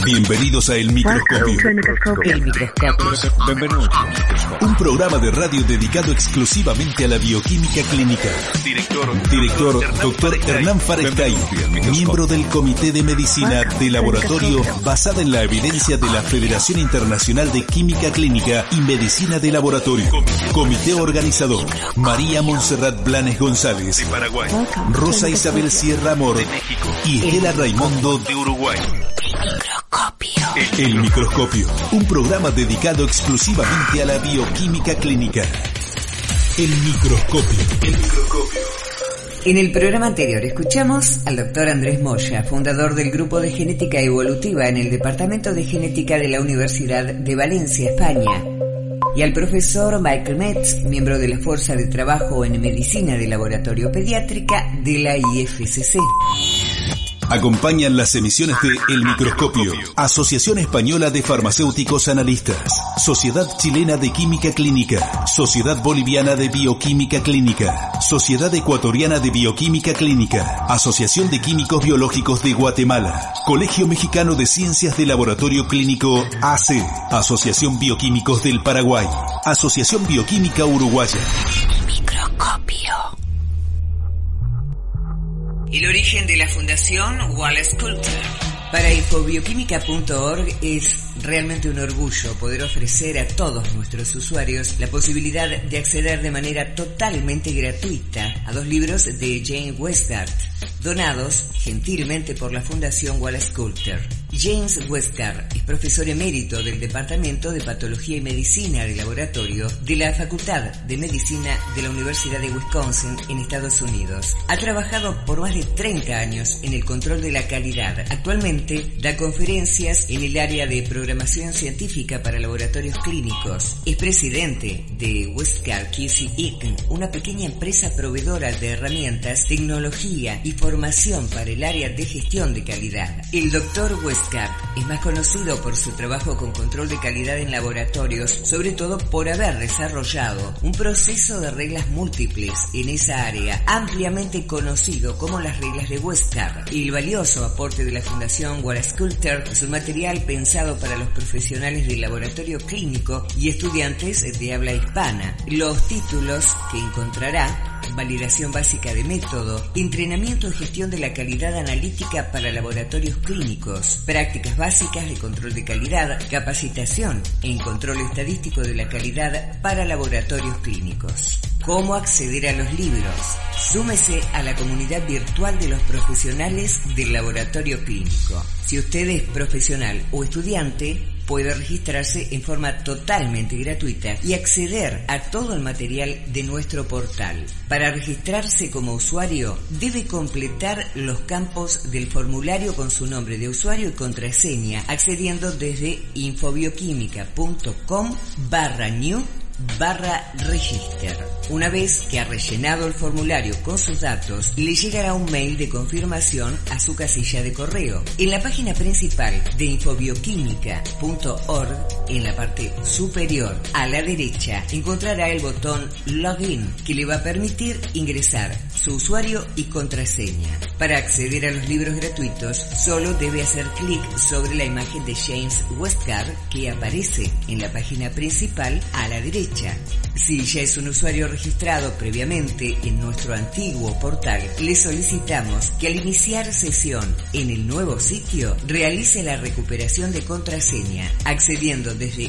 Bienvenidos a El Microscopio. El Microscopio. Bienvenidos. Un programa de radio dedicado exclusivamente a la bioquímica clínica. Director Dr. Hernán Farestay, miembro del Comité de Medicina de Laboratorio basada en la evidencia de la Federación Internacional de Química Clínica y Medicina de Laboratorio. Comité organizador: María Montserrat Blanes González, de Paraguay, Rosa Isabel Sierra Amor, de México, y Estela Raimundo, de Uruguay. El Microscopio, un programa dedicado exclusivamente a la bioquímica clínica. El Microscopio. En el programa anterior escuchamos al doctor Andrés Moya, fundador del Grupo de Genética Evolutiva en el Departamento de Genética de la Universidad de Valencia, España, y al profesor Michael Metz, miembro de la Fuerza de Trabajo en Medicina de Laboratorio Pediátrica de la IFCC. Acompañan las emisiones de El Microscopio, Asociación Española de Farmacéuticos Analistas, Sociedad Chilena de Química Clínica, Sociedad Boliviana de Bioquímica Clínica, Sociedad Ecuatoriana de Bioquímica Clínica, Asociación de Químicos Biológicos de Guatemala, Colegio Mexicano de Ciencias de Laboratorio Clínico AC, Asociación Bioquímicos del Paraguay, Asociación Bioquímica Uruguaya. El Microscopio. El origen de la Fundación Wallace Coulter. Para infobioquímica.org es realmente un orgullo poder ofrecer a todos nuestros usuarios la posibilidad de acceder de manera totalmente gratuita a 2 libros de James Westgard, donados gentilmente por la Fundación Wallace Coulter. James Westgard es profesor emérito del Departamento de Patología y Medicina de Laboratorio de la Facultad de Medicina de la Universidad de Wisconsin en Estados Unidos. Ha trabajado por más de 30 años en el control de la calidad. Actualmente da conferencias en el área de programación científica para laboratorios clínicos. Es presidente de Westgard QC Inc., una pequeña empresa proveedora de herramientas, tecnología y formación para el área de gestión de calidad. El Dr. Westgard es más conocido por su trabajo con control de calidad en laboratorios, sobre todo por haber desarrollado un proceso de reglas múltiples en esa área, ampliamente conocido como las reglas de Westgard. El valioso aporte de la Fundación Wallace Coulter es un material pensado para los profesionales del laboratorio clínico y estudiantes de habla hispana. Los títulos que encontrará: validación básica de método, entrenamiento y gestión de la calidad analítica para laboratorios clínicos, prácticas básicas de control de calidad, capacitación en control estadístico de la calidad para laboratorios clínicos. ¿Cómo acceder a los libros? Súmese a la comunidad virtual de los profesionales del laboratorio clínico. Si usted es profesional o estudiante, puede registrarse en forma totalmente gratuita y acceder a todo el material de nuestro portal. Para registrarse como usuario, debe completar los campos del formulario con su nombre de usuario y contraseña, accediendo desde infobioquímica.com/new/register. Una vez que ha rellenado el formulario con sus datos, le llegará un mail de confirmación a su casilla de correo. En la página principal de infobioquímica.org, en la parte superior a la derecha, encontrará el botón Login, que le va a permitir ingresar su usuario y contraseña. Para acceder a los libros gratuitos, solo debe hacer clic sobre la imagen de James Westgard que aparece en la página principal a la derecha. Si ya es un usuario registrado previamente en nuestro antiguo portal, le solicitamos que al iniciar sesión en el nuevo sitio realice la recuperación de contraseña accediendo desde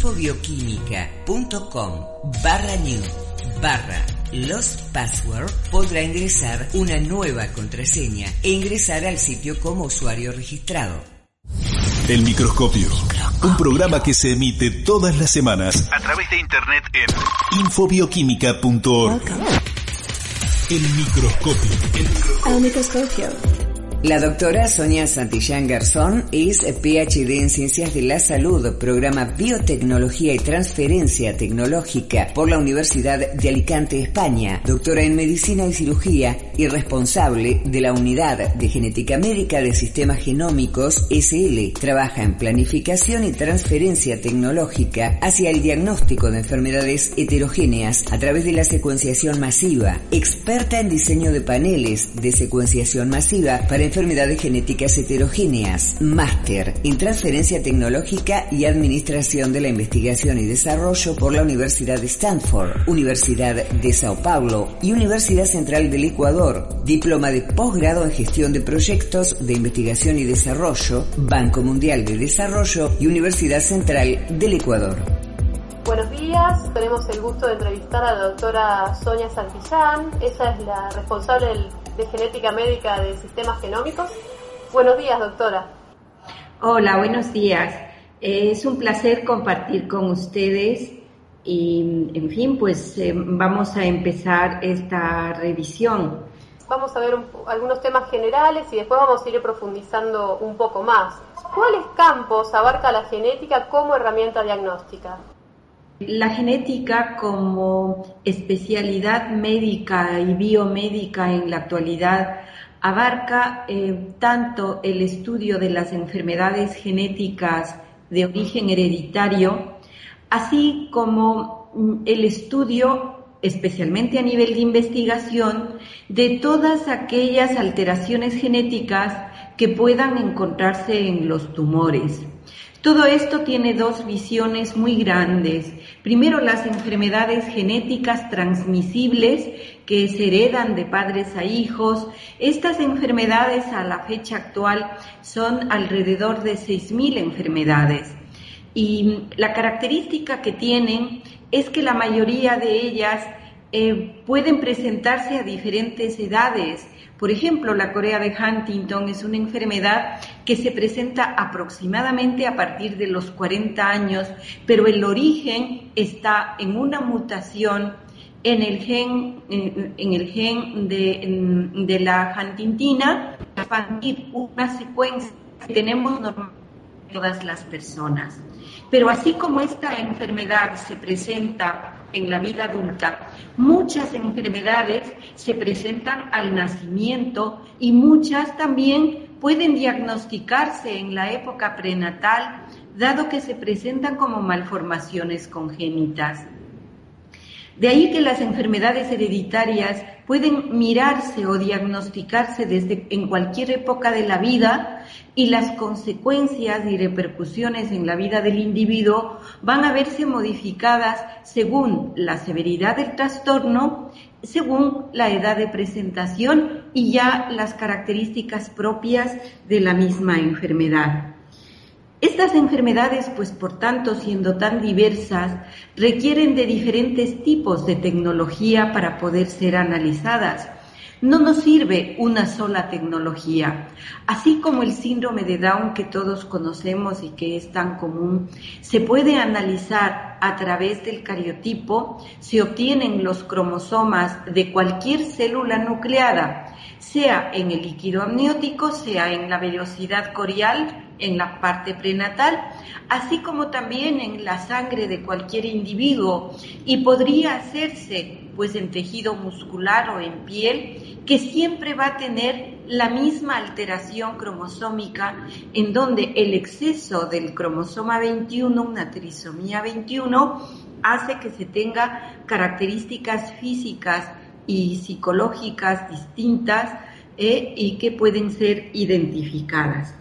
infobioquímica.com/new/los password. Podrá ingresar una nueva contraseña e ingresar al sitio como usuario registrado. El Microscopio, un programa que se emite todas las semanas a través de internet en infobioquímica.org. El Microscopio. El Microscopio. La doctora Sonia Santillán Garzón es PhD en Ciencias de la Salud, programa Biotecnología y Transferencia Tecnológica por la Universidad de Alicante, España, doctora en Medicina y Cirugía y responsable de la Unidad de Genética Médica de Sistemas Genómicos SL. Trabaja en planificación y transferencia tecnológica hacia el diagnóstico de enfermedades heterogéneas a través de la secuenciación masiva, experta en diseño de paneles de secuenciación masiva para enfermedades genéticas heterogéneas, máster en transferencia tecnológica y administración de la investigación y desarrollo por la Universidad de Stanford, Universidad de Sao Paulo y Universidad Central del Ecuador, diploma de posgrado en gestión de proyectos de investigación y desarrollo, Banco Mundial de Desarrollo y Universidad Central del Ecuador. Buenos días, tenemos el gusto de entrevistar a la doctora Sonia Santillán. Ella es la responsable de genética médica de sistemas genómicos. Buenos días, doctora. Hola, buenos días. Es un placer compartir con ustedes y, en fin, pues vamos a empezar esta revisión. Vamos a ver algunos temas generales y después vamos a ir profundizando un poco más. ¿Cuáles campos abarca la genética como herramienta diagnóstica? La genética como especialidad médica y biomédica en la actualidad abarca tanto el estudio de las enfermedades genéticas de origen hereditario, así como el estudio, especialmente a nivel de investigación, de todas aquellas alteraciones genéticas que puedan encontrarse en los tumores. Todo esto tiene dos visiones muy grandes. Primero, las enfermedades genéticas transmisibles que se heredan de padres a hijos. Estas enfermedades a la fecha actual son alrededor de 6.000 enfermedades. Y la característica que tienen es que la mayoría de ellas pueden presentarse a diferentes edades. Por ejemplo, la corea de Huntington es una enfermedad que se presenta aproximadamente a partir de los 40 años, pero el origen está en una mutación en el gen de la huntingtina, expandir una secuencia que tenemos normalmente todas las personas. Pero así como esta enfermedad se presenta en la vida adulta, muchas enfermedades se presentan al nacimiento y muchas también pueden diagnosticarse en la época prenatal, dado que se presentan como malformaciones congénitas. De ahí que las enfermedades hereditarias pueden mirarse o diagnosticarse en cualquier época de la vida y las consecuencias y repercusiones en la vida del individuo van a verse modificadas según la severidad del trastorno, según la edad de presentación y ya las características propias de la misma enfermedad. Estas enfermedades, pues por tanto, siendo tan diversas, requieren de diferentes tipos de tecnología para poder ser analizadas. No nos sirve una sola tecnología. Así como el síndrome de Down que todos conocemos y que es tan común, se puede analizar a través del cariotipo, se obtienen los cromosomas de cualquier célula nucleada, sea en el líquido amniótico, sea en la vellosidad corial, en la parte prenatal, así como también en la sangre de cualquier individuo, y podría hacerse pues en tejido muscular o en piel, que siempre va a tener la misma alteración cromosómica, en donde el exceso del cromosoma 21, una trisomía 21, hace que se tenga características físicas y psicológicas distintas y que pueden ser identificadas.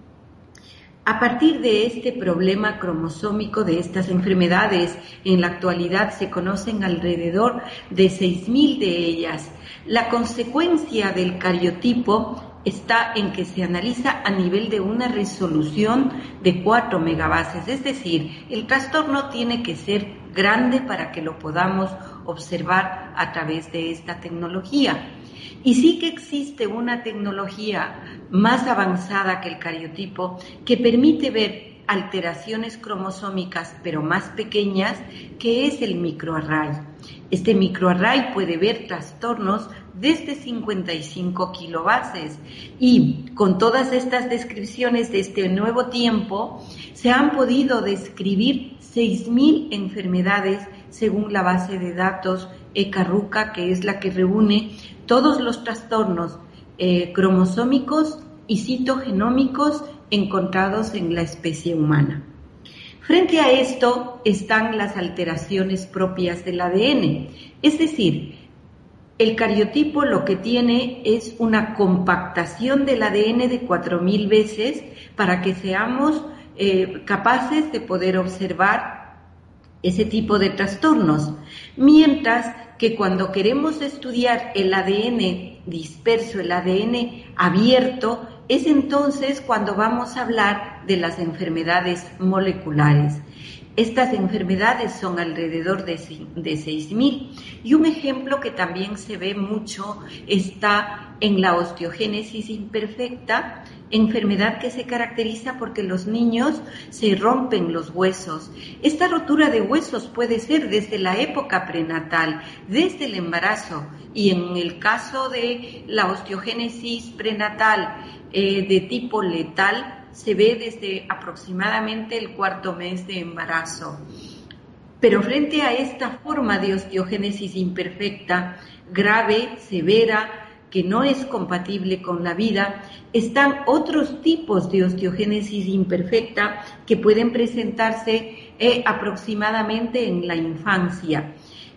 A partir de este problema cromosómico de estas enfermedades, en la actualidad se conocen alrededor de 6.000 de ellas. La consecuencia del cariotipo está en que se analiza a nivel de una resolución de 4 megabases, es decir, el trastorno tiene que ser grande para que lo podamos observar a través de esta tecnología. Y sí que existe una tecnología más avanzada que el cariotipo que permite ver alteraciones cromosómicas pero más pequeñas, que es el microarray. Este microarray puede ver trastornos desde 55 kilobases y con todas estas descripciones de este nuevo tiempo se han podido describir 6.000 enfermedades según la base de datos ECARUCA, que es la que reúne todos los trastornos cromosómicos y citogenómicos encontrados en la especie humana. Frente a esto están las alteraciones propias del ADN, es decir, El cariotipo lo que tiene es una compactación del ADN de 4.000 veces para que seamos capaces de poder observar ese tipo de trastornos, mientras que cuando queremos estudiar el ADN disperso, el ADN abierto, es entonces cuando vamos a hablar de las enfermedades moleculares. Estas enfermedades son alrededor de 6.000 y un ejemplo que también se ve mucho está en la osteogénesis imperfecta, enfermedad que se caracteriza porque los niños se rompen los huesos. Esta rotura de huesos puede ser desde la época prenatal, desde el embarazo, y en el caso de la osteogénesis prenatal de tipo letal, se ve desde aproximadamente el 4º mes de embarazo. Pero frente a esta forma de osteogénesis imperfecta, grave, severa, que no es compatible con la vida, están otros tipos de osteogénesis imperfecta que pueden presentarse aproximadamente en la infancia.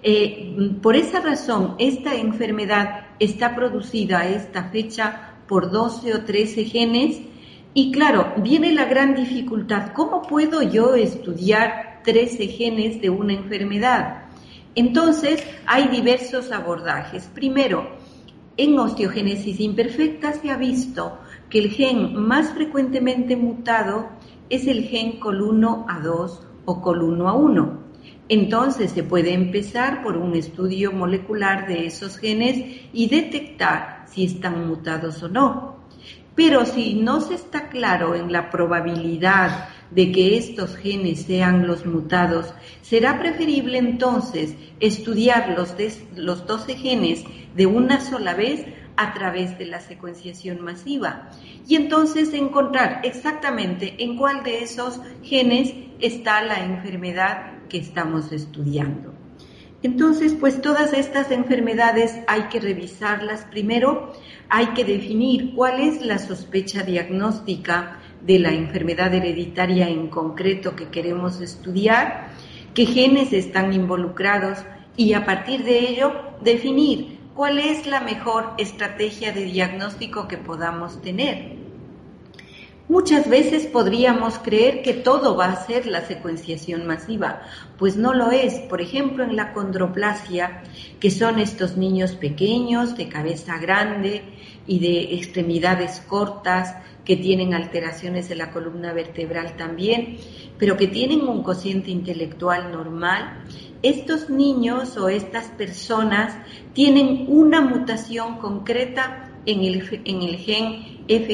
Por esa razón, esta enfermedad está producida a esta fecha por 12 o 13 genes. Y claro, viene la gran dificultad. ¿Cómo puedo yo estudiar 13 genes de una enfermedad? Entonces, hay diversos abordajes. Primero, en osteogénesis imperfecta se ha visto que el gen más frecuentemente mutado es el gen COL1A2 o COL1A1. Entonces, se puede empezar por un estudio molecular de esos genes y detectar si están mutados o no. Pero si no se está claro en la probabilidad de que estos genes sean los mutados, será preferible entonces estudiar los 12 genes de una sola vez a través de la secuenciación masiva y entonces encontrar exactamente en cuál de esos genes está la enfermedad que estamos estudiando. Entonces, pues todas estas enfermedades hay que revisarlas primero, hay que definir cuál es la sospecha diagnóstica de la enfermedad hereditaria en concreto que queremos estudiar, qué genes están involucrados y a partir de ello definir cuál es la mejor estrategia de diagnóstico que podamos tener. Muchas veces podríamos creer que todo va a ser la secuenciación masiva, pues no lo es. Por ejemplo, en la condroplasia, que son estos niños pequeños, de cabeza grande y de extremidades cortas, que tienen alteraciones de la columna vertebral también, pero que tienen un cociente intelectual normal. Estos niños o estas personas tienen una mutación concreta en el gen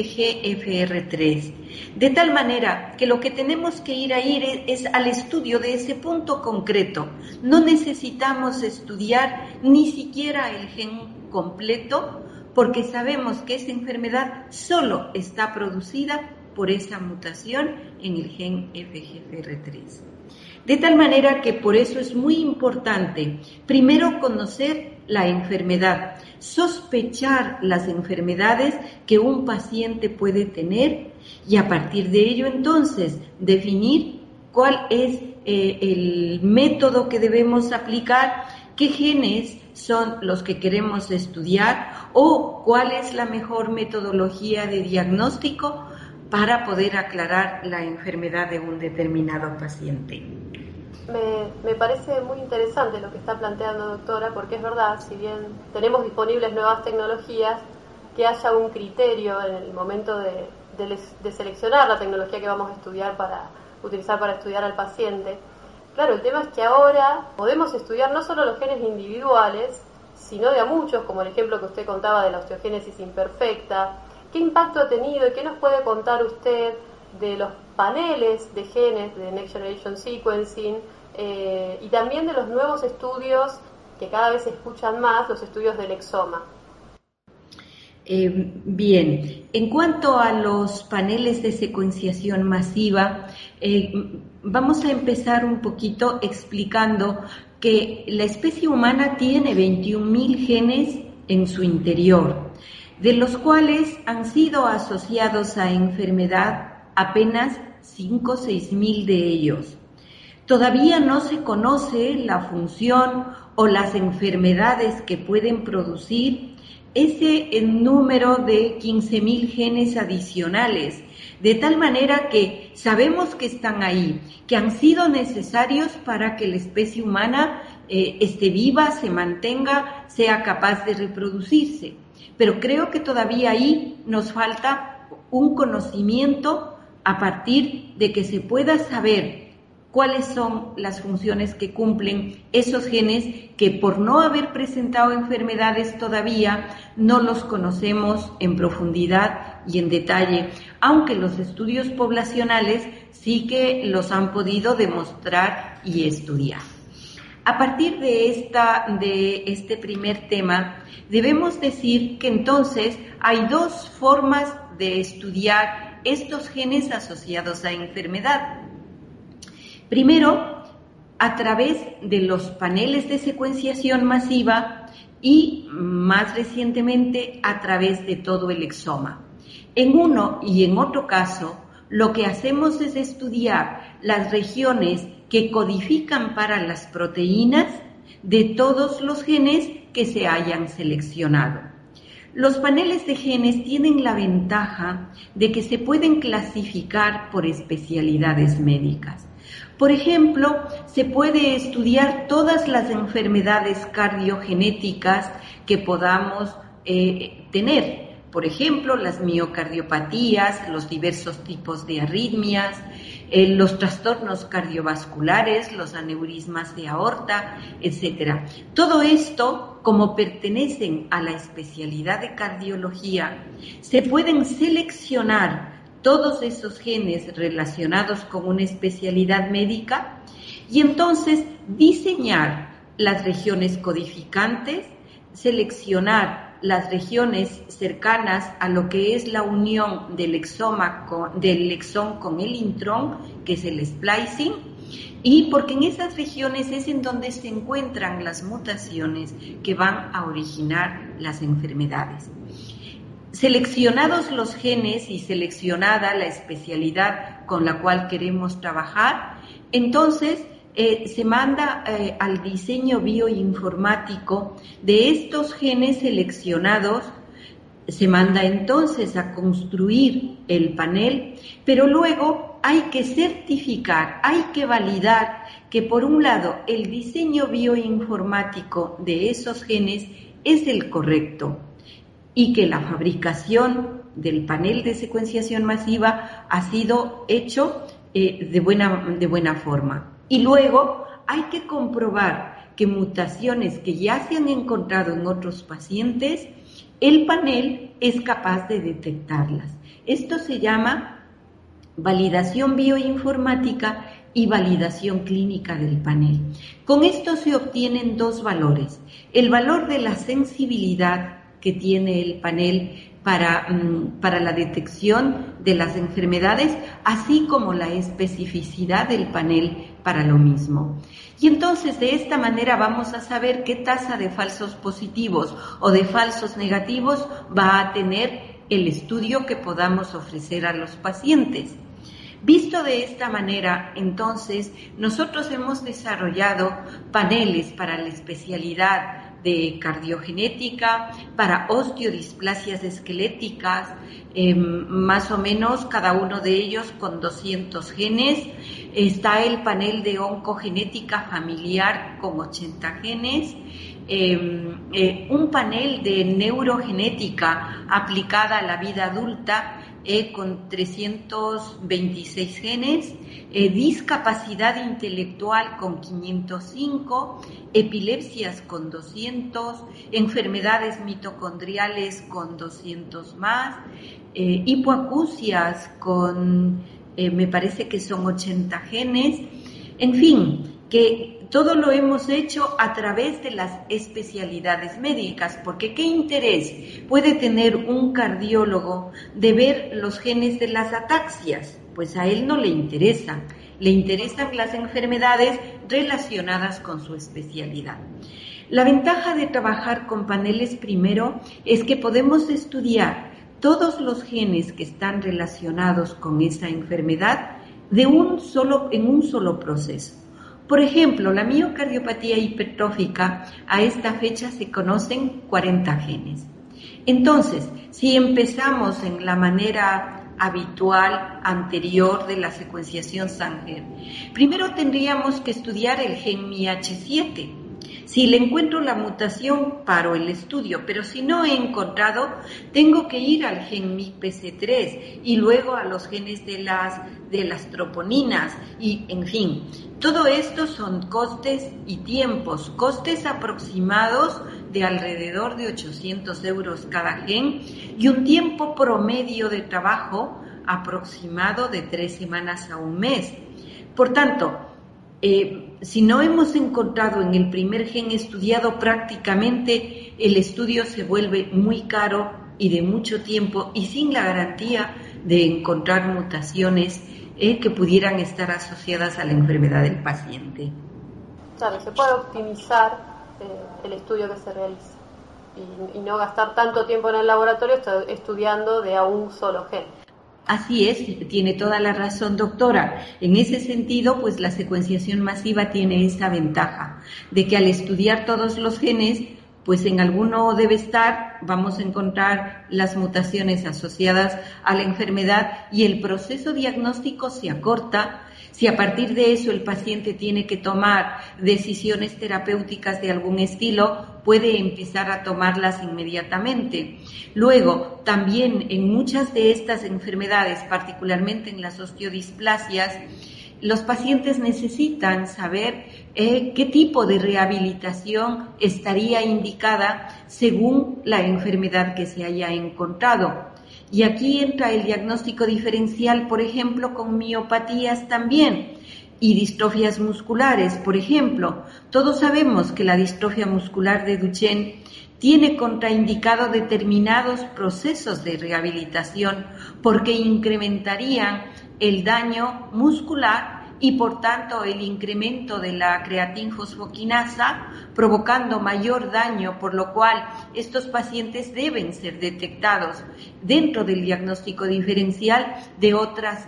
FGFR3, de tal manera que lo que tenemos que ir es al estudio de ese punto concreto. No necesitamos estudiar ni siquiera el gen completo, porque sabemos que esa enfermedad solo está producida por esa mutación en el gen FGFR3. De tal manera que por eso es muy importante, primero, conocer la enfermedad, sospechar las enfermedades que un paciente puede tener y a partir de ello entonces definir cuál es el método que debemos aplicar, qué genes son los que queremos estudiar o cuál es la mejor metodología de diagnóstico para poder aclarar la enfermedad de un determinado paciente. Me parece muy interesante lo que está planteando, doctora, porque es verdad, si bien tenemos disponibles nuevas tecnologías, que haya un criterio en el momento de seleccionar la tecnología que vamos a estudiar utilizar para estudiar al paciente. Claro, el tema es que ahora podemos estudiar no solo los genes individuales, sino de a muchos, como el ejemplo que usted contaba de la osteogénesis imperfecta. ¿Qué impacto ha tenido y qué nos puede contar usted de los paneles de genes de Next Generation Sequencing y también de los nuevos estudios que cada vez se escuchan más, los estudios del exoma? Bien, en cuanto a los paneles de secuenciación masiva, vamos a empezar un poquito explicando que la especie humana tiene 21.000 genes en su interior, de los cuales han sido asociados a enfermedad apenas 5.000 o 6.000 de ellos. Todavía no se conoce la función o las enfermedades que pueden producir ese número de 15.000 genes adicionales, de tal manera que sabemos que están ahí, que han sido necesarios para que la especie humana esté viva, se mantenga, sea capaz de reproducirse. Pero creo que todavía ahí nos falta un conocimiento a partir de que se pueda saber cuáles son las funciones que cumplen esos genes que, por no haber presentado enfermedades todavía, no los conocemos en profundidad y en detalle, aunque los estudios poblacionales sí que los han podido demostrar y estudiar. A partir de este primer tema, debemos decir que entonces hay dos formas de estudiar estos genes asociados a enfermedad. Primero, a través de los paneles de secuenciación masiva y, más recientemente, a través de todo el exoma. En uno y en otro caso, lo que hacemos es estudiar las regiones que codifican para las proteínas de todos los genes que se hayan seleccionado. Los paneles de genes tienen la ventaja de que se pueden clasificar por especialidades médicas. Por ejemplo, se puede estudiar todas las enfermedades cardiogenéticas que podamos tener. Por ejemplo, las miocardiopatías, los diversos tipos de arritmias, los trastornos cardiovasculares, los aneurismas de aorta, etc. Todo esto, como pertenecen a la especialidad de cardiología, se pueden seleccionar todos esos genes relacionados con una especialidad médica y entonces diseñar las regiones codificantes, seleccionar las regiones cercanas a lo que es la unión del exón con el intrón, que es el splicing, y porque en esas regiones es en donde se encuentran las mutaciones que van a originar las enfermedades. Seleccionados los genes y seleccionada la especialidad con la cual queremos trabajar, entonces se manda al diseño bioinformático de estos genes seleccionados, se manda entonces a construir el panel, pero luego hay que certificar, hay que validar que por un lado el diseño bioinformático de esos genes es el correcto y que la fabricación del panel de secuenciación masiva ha sido hecho de buena forma. Y luego hay que comprobar que mutaciones que ya se han encontrado en otros pacientes, el panel es capaz de detectarlas. Esto se llama validación bioinformática y validación clínica del panel. Con esto se obtienen dos valores: el valor de la sensibilidad que tiene el panel para la detección de las enfermedades, así como la especificidad del panel para lo mismo. Y entonces de esta manera vamos a saber qué tasa de falsos positivos o de falsos negativos va a tener el estudio que podamos ofrecer a los pacientes. Visto de esta manera, entonces, nosotros hemos desarrollado paneles para la especialidad de cardiogenética, para osteodisplasias esqueléticas, más o menos cada uno de ellos con 200 genes. Está el panel de oncogenética familiar con 80 genes, un panel de neurogenética aplicada a la vida adulta con 326 genes, discapacidad intelectual con 505, epilepsias con 200, enfermedades mitocondriales con 200 más, hipoacusias con, me parece que son 80 genes, en fin, que todo lo hemos hecho a través de las especialidades médicas, porque ¿qué interés puede tener un cardiólogo de ver los genes de las ataxias? Pues a él no le interesan, le interesan las enfermedades relacionadas con su especialidad. La ventaja de trabajar con paneles primero es que podemos estudiar todos los genes que están relacionados con esa enfermedad en un solo proceso. Por ejemplo, la miocardiopatía hipertrófica, a esta fecha se conocen 40 genes. Entonces, si empezamos en la manera habitual anterior de la secuenciación Sanger, primero tendríamos que estudiar el gen MYH7. Si le encuentro la mutación, paro el estudio, pero si no he encontrado, tengo que ir al gen MYBPC3 y luego a los genes de las troponinas y, en fin, todo esto son costes y tiempos, costes aproximados de alrededor de 800 euros cada gen y un tiempo promedio de trabajo aproximado de 3 semanas a un mes. Por tanto, si no hemos encontrado en el primer gen estudiado, prácticamente el estudio se vuelve muy caro y de mucho tiempo y sin la garantía de encontrar mutaciones que pudieran estar asociadas a la enfermedad del paciente. Claro, se puede optimizar el estudio que se realiza y no gastar tanto tiempo en el laboratorio estudiando de a un solo gen. Así es, tiene toda la razón, doctora. En ese sentido, pues la secuenciación masiva tiene esa ventaja de que al estudiar todos los genes, pues en alguno debe estar, vamos a encontrar las mutaciones asociadas a la enfermedad y el proceso diagnóstico se acorta. Si a partir de eso el paciente tiene que tomar decisiones terapéuticas de algún estilo, puede empezar a tomarlas inmediatamente. Luego, también en muchas de estas enfermedades, particularmente en las osteodisplasias, los pacientes necesitan saber qué tipo de rehabilitación estaría indicada según la enfermedad que se haya encontrado. Y aquí entra el diagnóstico diferencial, por ejemplo, con miopatías también y distrofias musculares, por ejemplo. Todos sabemos que la distrofia muscular de Duchenne tiene contraindicado determinados procesos de rehabilitación porque incrementarían el daño muscular y por tanto el incremento de la creatinfosfoquinasa, provocando mayor daño, por lo cual estos pacientes deben ser detectados dentro del diagnóstico diferencial de otras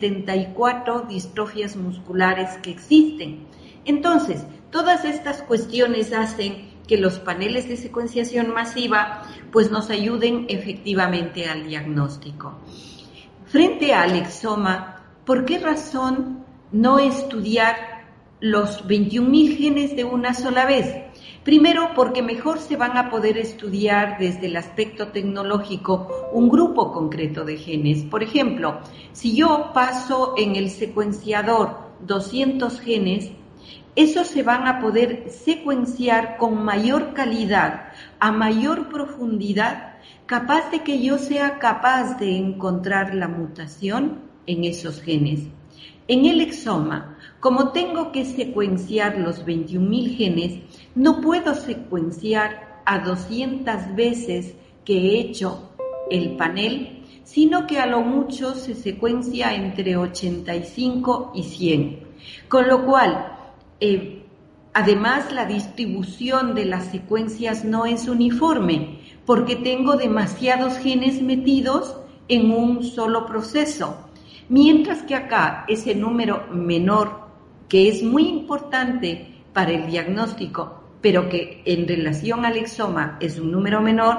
74 distrofias musculares que existen. Entonces, todas estas cuestiones hacen que los paneles de secuenciación masiva pues nos ayuden efectivamente al diagnóstico. Frente al exoma, ¿por qué razón no estudiar los 21.000 genes de una sola vez? Primero, porque mejor se van a poder estudiar desde el aspecto tecnológico un grupo concreto de genes. Por ejemplo, si yo paso en el secuenciador 200 genes, esos se van a poder secuenciar con mayor calidad, a mayor profundidad, capaz de que yo sea capaz de encontrar la mutación en esos genes. En el exoma, como tengo que secuenciar los 21.000 genes, no puedo secuenciar a 200 veces que he hecho el panel, sino que a lo mucho se secuencia entre 85 y 100. Con lo cual, además la distribución de las secuencias no es uniforme, porque tengo demasiados genes metidos en un solo proceso. Mientras que acá ese número menor, que es muy importante para el diagnóstico, pero que en relación al exoma es un número menor,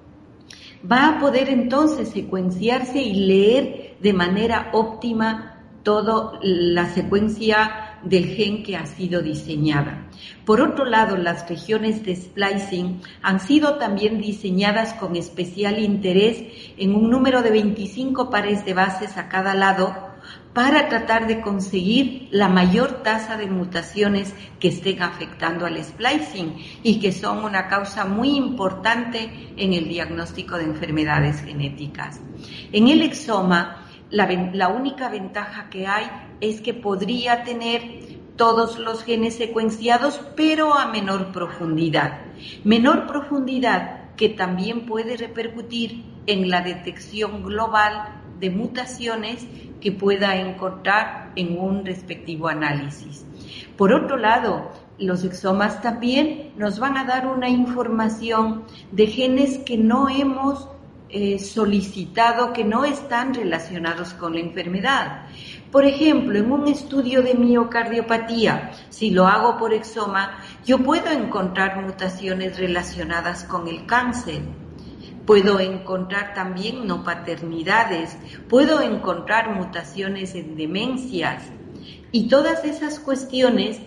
va a poder entonces secuenciarse y leer de manera óptima toda la secuencia del gen que ha sido diseñada. Por otro lado, las regiones de splicing han sido también diseñadas con especial interés en un número de 25 pares de bases a cada lado para tratar de conseguir la mayor tasa de mutaciones que estén afectando al splicing y que son una causa muy importante en el diagnóstico de enfermedades genéticas. En el exoma, la única ventaja que hay es que podría tener todos los genes secuenciados, pero a menor profundidad. Menor profundidad que también puede repercutir en la detección global de mutaciones que pueda encontrar en un respectivo análisis. Por otro lado, los exomas también nos van a dar una información de genes que no hemos solicitado, que no están relacionados con la enfermedad. Por ejemplo, en un estudio de miocardiopatía, si lo hago por exoma, yo puedo encontrar mutaciones relacionadas con el cáncer. Puedo encontrar también no paternidades, puedo encontrar mutaciones en demencias. Y todas esas cuestiones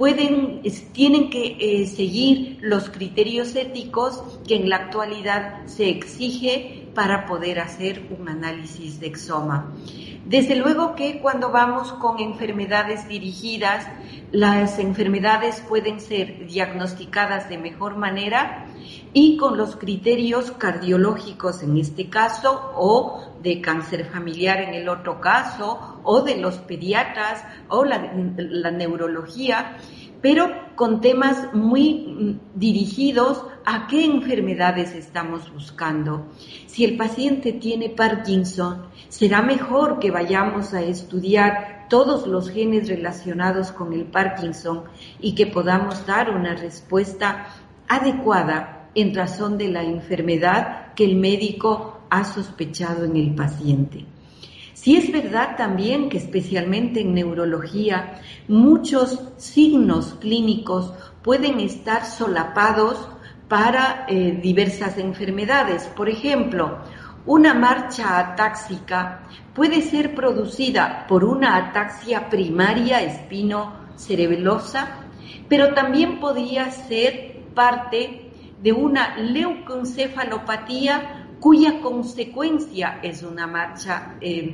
tienen que seguir los criterios éticos que en la actualidad se exige para poder hacer un análisis de exoma. Desde luego que cuando vamos con enfermedades dirigidas, las enfermedades pueden ser diagnosticadas de mejor manera y con los criterios cardiológicos en este caso, o de cáncer familiar en el otro caso, o de los pediatras, o la neurología, pero con temas muy dirigidos a qué enfermedades estamos buscando. Si el paciente tiene Parkinson, será mejor que vayamos a estudiar todos los genes relacionados con el Parkinson y que podamos dar una respuesta adecuada en razón de la enfermedad que el médico ha sospechado en el paciente. Sí es verdad también que especialmente en neurología muchos signos clínicos pueden estar solapados para diversas enfermedades. Por ejemplo, una marcha atáxica puede ser producida por una ataxia primaria espinocerebelosa, pero también podría ser parte de una leucoencefalopatía cuya consecuencia es una marcha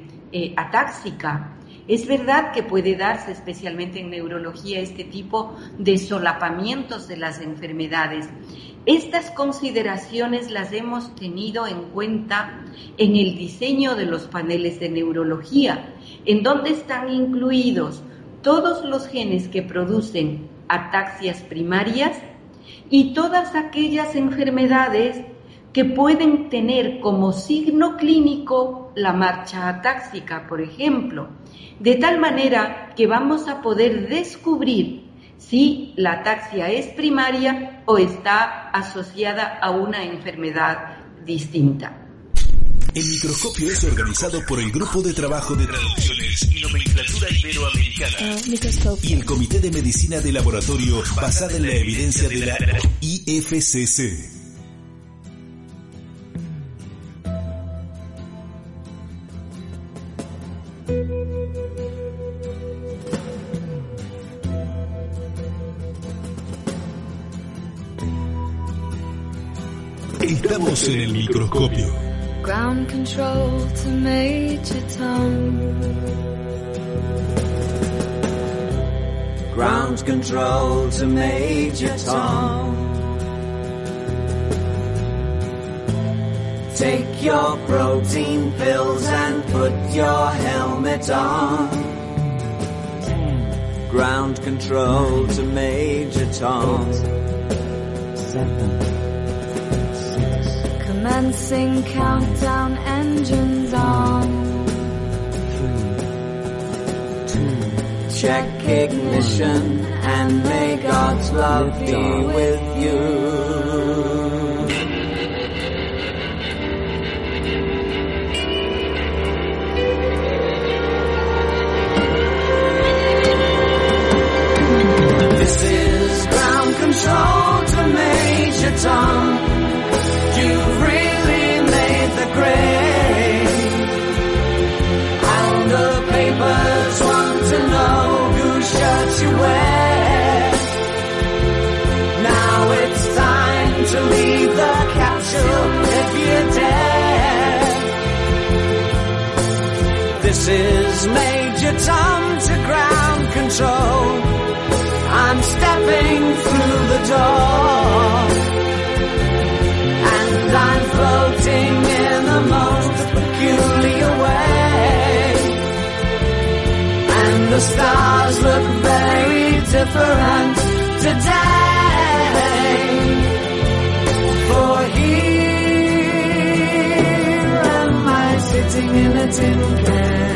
atáxica. Es verdad que puede darse especialmente en neurología este tipo de solapamientos de las enfermedades. Estas consideraciones las hemos tenido en cuenta en el diseño de los paneles de neurología, en donde están incluidos todos los genes que producen ataxias primarias y todas aquellas enfermedades que pueden tener como signo clínico la marcha atáxica, por ejemplo, de tal manera que vamos a poder descubrir si la ataxia es primaria o está asociada a una enfermedad distinta. El microscopio es organizado por el Grupo de Trabajo de Traducciones y Nomenclatura Iberoamericana y el Comité de Medicina de Laboratorio basada en la evidencia de la IFCC. Estamos en el microscopio. Ground control to Major Tom. Ground control to Major Tom. Take your protein pills and put your helmet on. 10. Ground control to Major Tom. 8, 7. Commencing countdown, engines on. 3, 2, check ignition and may God's love be with you. This is ground control to Major Tom. You've really made the grade, and the papers want to know whose shirt you wear. Now it's time to leave the capsule if you dare. This is Major Tom to ground control. I'm stepping through the door. And I'm floating in the most peculiar way. And the stars look very different today. For here am I sitting in a tin can.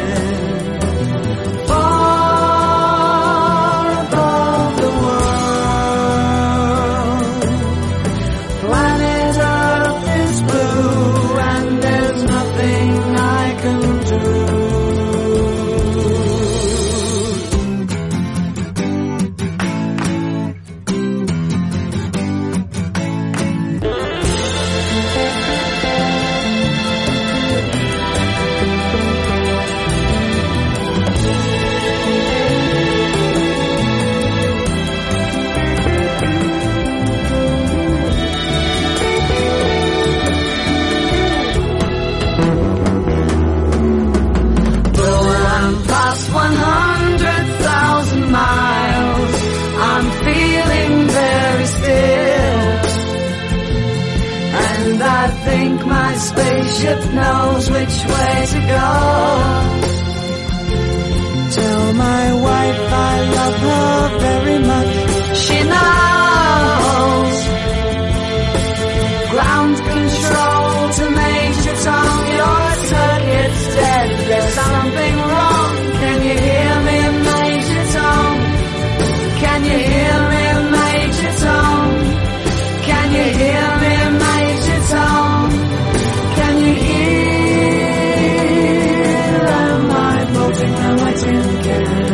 100,000 miles. I'm feeling very still, and I think my spaceship knows which way to go. Tell my wife I love her very much. She knows. Ground control to Major Tom, your circuit's dead. There's something wrong. Can you hear me, Major Tom? Can you hear me, Major Tom? Can you hear me, Major Tom? Can you hear? Am I floating on my tin can?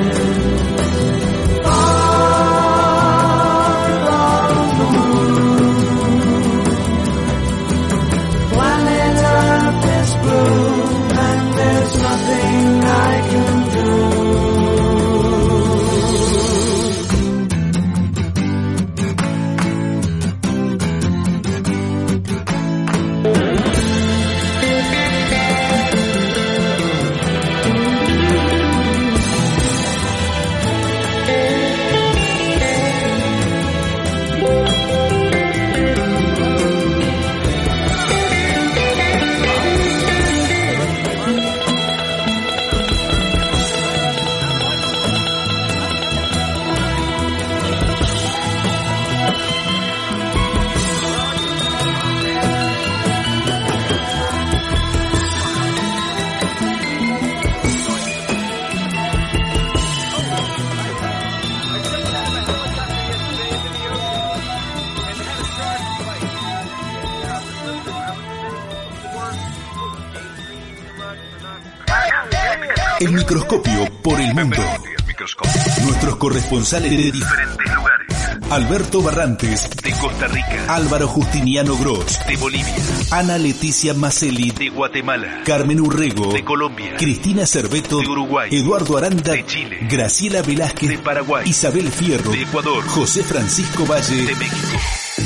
El microscopio por el mundo. Nuestros corresponsales de diferentes lugares. Alberto Barrantes, de Costa Rica. Álvaro Justiniano Gross, de Bolivia. Ana Leticia Maceli, de Guatemala. Carmen Urrego, de Colombia. Cristina Cerveto, de Uruguay. Eduardo Aranda, de Chile. Graciela Velázquez, de Paraguay. Isabel Fierro, de Ecuador. José Francisco Valle, de México.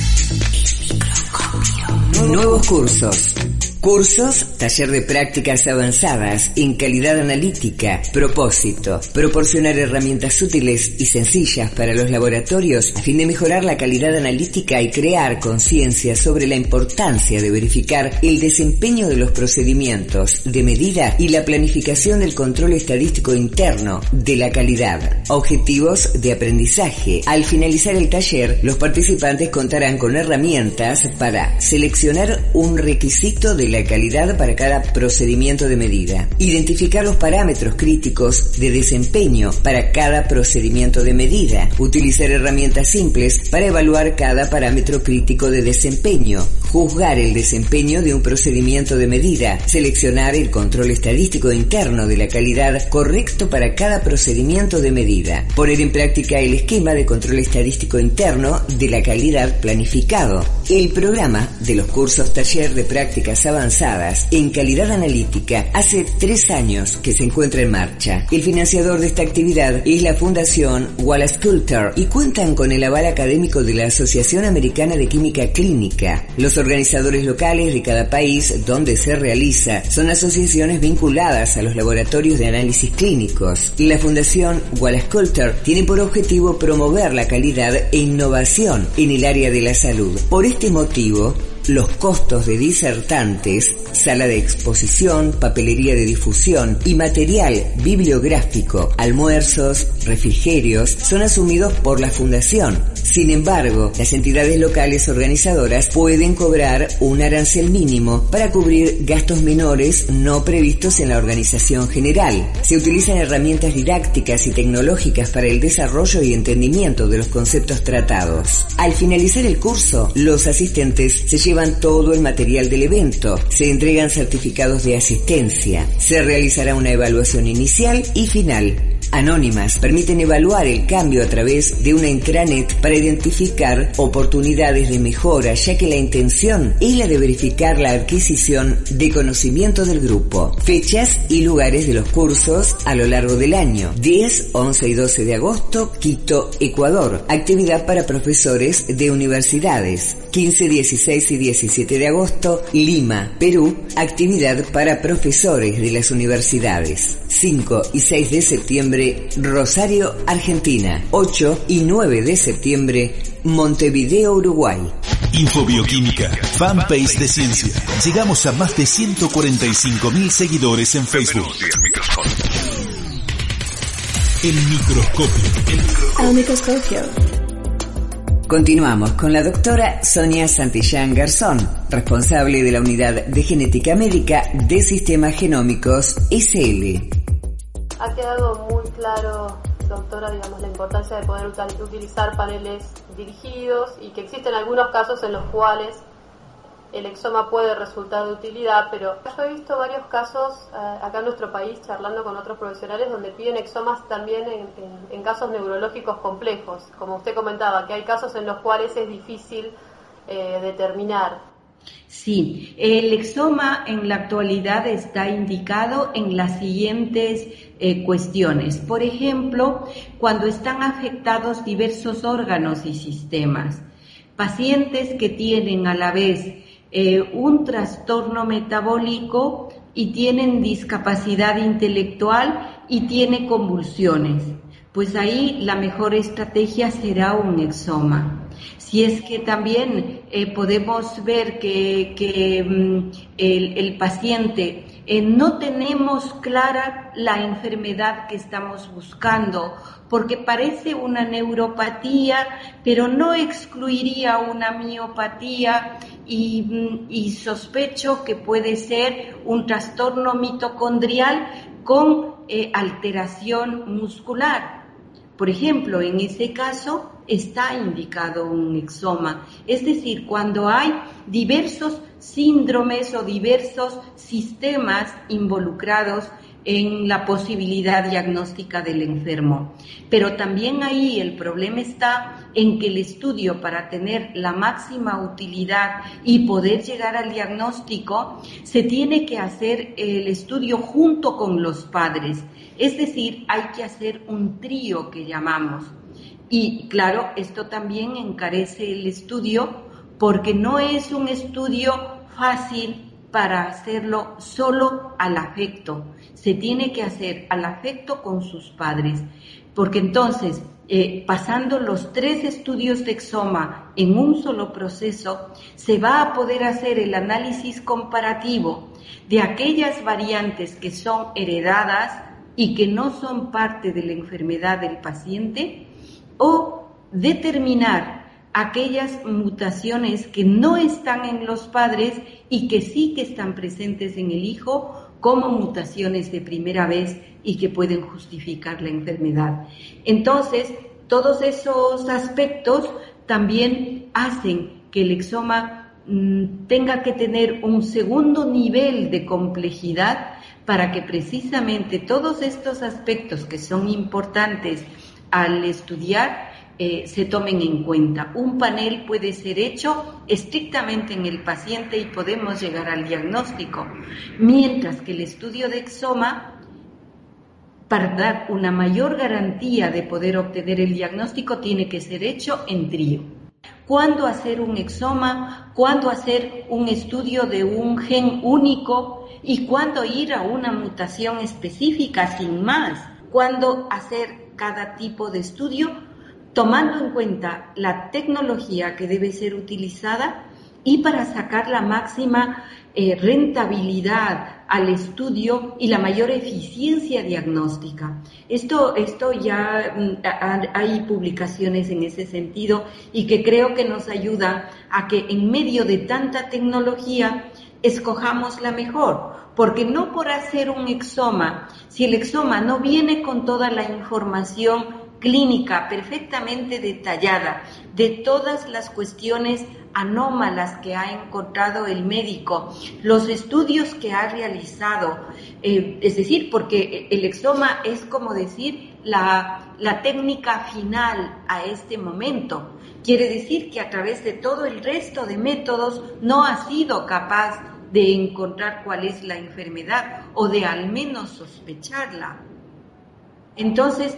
Nuevos cursos. Cursos, taller de prácticas avanzadas en calidad analítica. Propósito, proporcionar herramientas útiles y sencillas para los laboratorios a fin de mejorar la calidad analítica y crear conciencia sobre la importancia de verificar el desempeño de los procedimientos de medida y la planificación del control estadístico interno de la calidad. Objetivos de aprendizaje. Al finalizar el taller, los participantes contarán con herramientas para seleccionar un requisito de la calidad para cada procedimiento de medida, identificar los parámetros críticos de desempeño para cada procedimiento de medida, utilizar herramientas simples para evaluar cada parámetro crítico de desempeño, juzgar el desempeño de un procedimiento de medida, seleccionar el control estadístico interno de la calidad correcto para cada procedimiento de medida, poner en práctica el esquema de control estadístico interno de la calidad planificado. El programa de los cursos taller de prácticas avanzadas en calidad analítica hace 3 años que se encuentra en marcha. El financiador de esta actividad es la Fundación Wallace Coulter y cuentan con el aval académico de la Asociación Americana de Química Clínica. Los organizadores locales de cada país donde se realiza son asociaciones vinculadas a los laboratorios de análisis clínicos. La Fundación Wallace Coulter tiene por objetivo promover la calidad e innovación en el área de la salud. Por este motivo, los costos de disertantes, sala de exposición, papelería de difusión y material bibliográfico, almuerzos, refrigerios, son asumidos por la Fundación. Sin embargo, las entidades locales organizadoras pueden cobrar un arancel mínimo para cubrir gastos menores no previstos en la organización general. Se utilizan herramientas didácticas y tecnológicas para el desarrollo y entendimiento de los conceptos tratados. Al finalizar el curso, los asistentes se llevan todo el material del evento, se entregan certificados de asistencia, se realizará una evaluación inicial y final. Anónimas permiten evaluar el cambio a través de una intranet para identificar oportunidades de mejora, ya que la intención es la de verificar la adquisición de conocimiento del grupo. Fechas y lugares de los cursos a lo largo del año: 10, 11 y 12 de agosto, Quito, Ecuador. Actividad para profesores de universidades. 15, 16 y 17 de agosto, Lima, Perú. Actividad para profesores de las universidades. 5 y 6 de septiembre, septiembre, Rosario, Argentina. 8 y 9 de septiembre, Montevideo, Uruguay. Infobioquímica, fanpage de ciencia. Llegamos a más de 145.000 seguidores en Facebook. El microscopio. El microscopio. Continuamos con la doctora Sonia Santillán Garzón, responsable de la Unidad de Genética Médica de Sistemas Genómicos SL. Ha quedado muy claro, doctora, digamos, la importancia de poder utilizar paneles dirigidos y que existen algunos casos en los cuales el exoma puede resultar de utilidad, pero yo he visto varios casos acá en nuestro país, charlando con otros profesionales, donde piden exomas también en casos neurológicos complejos, como usted comentaba, que hay casos en los cuales es difícil determinar. Sí, el exoma en la actualidad está indicado en las siguientes cuestiones. Por ejemplo, cuando están afectados diversos órganos y sistemas, pacientes que tienen a la vez un trastorno metabólico y tienen discapacidad intelectual y tiene convulsiones, pues ahí la mejor estrategia será un exoma. Si es que también podemos ver que el paciente no tenemos clara la enfermedad que estamos buscando, porque parece una neuropatía, pero no excluiría una miopatía y sospecho que puede ser un trastorno mitocondrial con alteración muscular. Por ejemplo, en ese caso está indicado un exoma, es decir, cuando hay diversos síndromes o diversos sistemas involucrados en la posibilidad diagnóstica del enfermo. Pero también ahí el problema está en que el estudio, para tener la máxima utilidad y poder llegar al diagnóstico, se tiene que hacer el estudio junto con los padres. Es decir, hay que hacer un trío que llamamos. Y claro, esto también encarece el estudio porque no es un estudio fácil para hacerlo solo al afecto. Se tiene que hacer al afecto con sus padres, porque entonces, pasando los 3 estudios de exoma en un solo proceso, se va a poder hacer el análisis comparativo de aquellas variantes que son heredadas y que no son parte de la enfermedad del paciente, o determinar aquellas mutaciones que no están en los padres y que sí que están presentes en el hijo como mutaciones de primera vez y que pueden justificar la enfermedad. Entonces, todos esos aspectos también hacen que el exoma tenga que tener un segundo nivel de complejidad para que precisamente todos estos aspectos que son importantes al estudiar se tomen en cuenta. Un panel puede ser hecho estrictamente en el paciente y podemos llegar al diagnóstico, mientras que el estudio de exoma, para dar una mayor garantía de poder obtener el diagnóstico, tiene que ser hecho en trío. ¿Cuándo hacer un exoma? ¿Cuándo hacer un estudio de un gen único? ¿Y cuándo ir a una mutación específica sin más? ¿Cuándo hacer cada tipo de estudio? Tomando en cuenta la tecnología que debe ser utilizada y para sacar la máxima rentabilidad al estudio y la mayor eficiencia diagnóstica. Esto ya hay publicaciones en ese sentido y que creo que nos ayudan a que en medio de tanta tecnología escojamos la mejor, porque no por hacer un exoma, si el exoma no viene con toda la información clínica perfectamente detallada de todas las cuestiones anómalas que ha encontrado el médico, los estudios que ha realizado, es decir, porque el exoma es como decir la técnica final a este momento. Quiere decir que a través de todo el resto de métodos no ha sido capaz de encontrar cuál es la enfermedad o de al menos sospecharla. Entonces,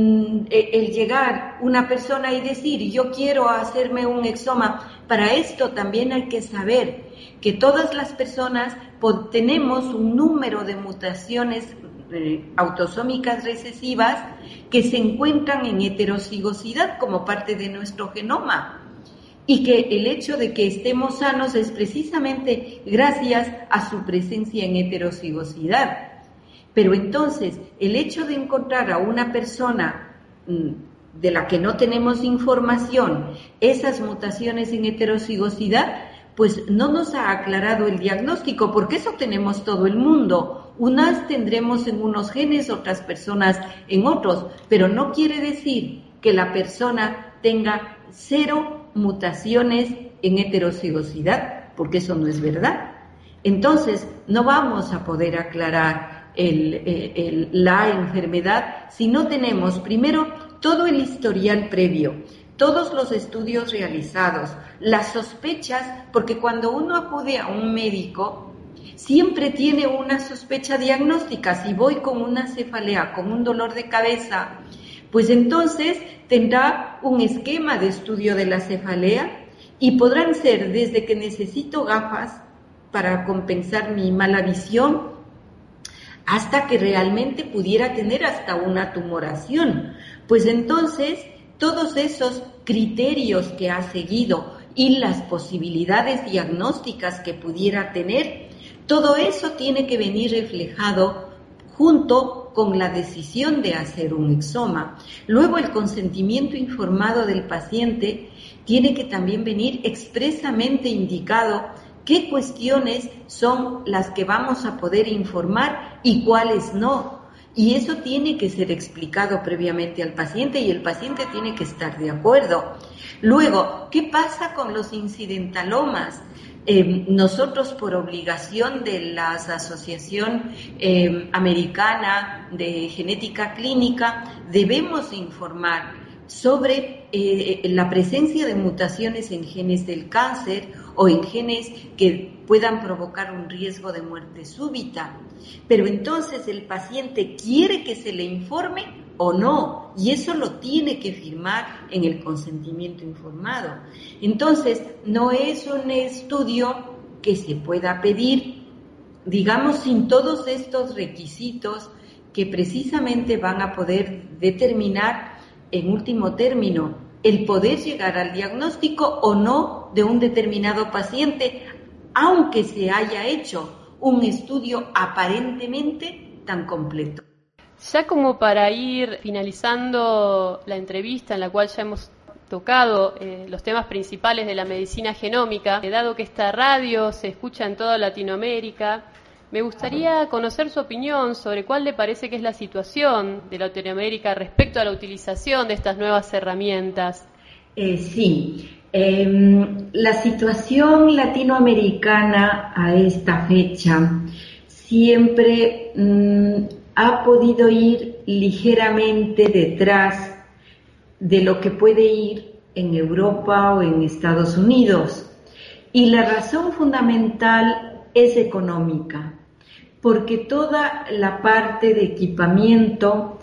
el llegar una persona y decir yo quiero hacerme un exoma, para esto también hay que saber que todas las personas tenemos un número de mutaciones autosómicas recesivas que se encuentran en heterocigosidad como parte de nuestro genoma, y que el hecho de que estemos sanos es precisamente gracias a su presencia en heterocigosidad. Pero entonces, el hecho de encontrar a una persona de la que no tenemos información, esas mutaciones en heterocigosidad, pues no nos ha aclarado el diagnóstico, porque eso tenemos todo el mundo. Unas tendremos en unos genes, otras personas en otros, pero no quiere decir que la persona tenga 0 mutaciones en heterocigosidad, porque eso no es verdad. Entonces, no vamos a poder aclarar la enfermedad si no tenemos primero todo el historial previo, todos los estudios realizados, las sospechas, porque cuando uno acude a un médico, siempre tiene una sospecha diagnóstica. Si voy con una cefalea, con un dolor de cabeza, pues entonces tendrá un esquema de estudio de la cefalea y podrán ser desde que necesito gafas para compensar mi mala visión, hasta que realmente pudiera tener hasta una tumoración. Pues entonces, todos esos criterios que ha seguido y las posibilidades diagnósticas que pudiera tener, todo eso tiene que venir reflejado junto con la decisión de hacer un exoma. Luego, el consentimiento informado del paciente tiene que también venir expresamente indicado qué cuestiones son las que vamos a poder informar y cuáles no. Y eso tiene que ser explicado previamente al paciente y el paciente tiene que estar de acuerdo. Luego, ¿qué pasa con los incidentalomas? Nosotros, por obligación de la Asociación Americana de Genética Clínica, debemos informar sobre la presencia de mutaciones en genes del cáncer o en genes que puedan provocar un riesgo de muerte súbita. Pero entonces el paciente quiere que se le informe o no, y eso lo tiene que firmar en el consentimiento informado. Entonces, no es un estudio que se pueda pedir, digamos, sin todos estos requisitos que precisamente van a poder determinar, en último término, el poder llegar al diagnóstico o no de un determinado paciente, aunque se haya hecho un estudio aparentemente tan completo. Ya como para ir finalizando la entrevista, en la cual ya hemos tocado los temas principales de la medicina genómica, dado que esta radio se escucha en toda Latinoamérica, me gustaría conocer su opinión sobre cuál le parece que es la situación de Latinoamérica respecto a la utilización de estas nuevas herramientas. La situación latinoamericana a esta fecha siempre ha podido ir ligeramente detrás de lo que puede ir en Europa o en Estados Unidos. Y la razón fundamental es económica, porque toda la parte de equipamiento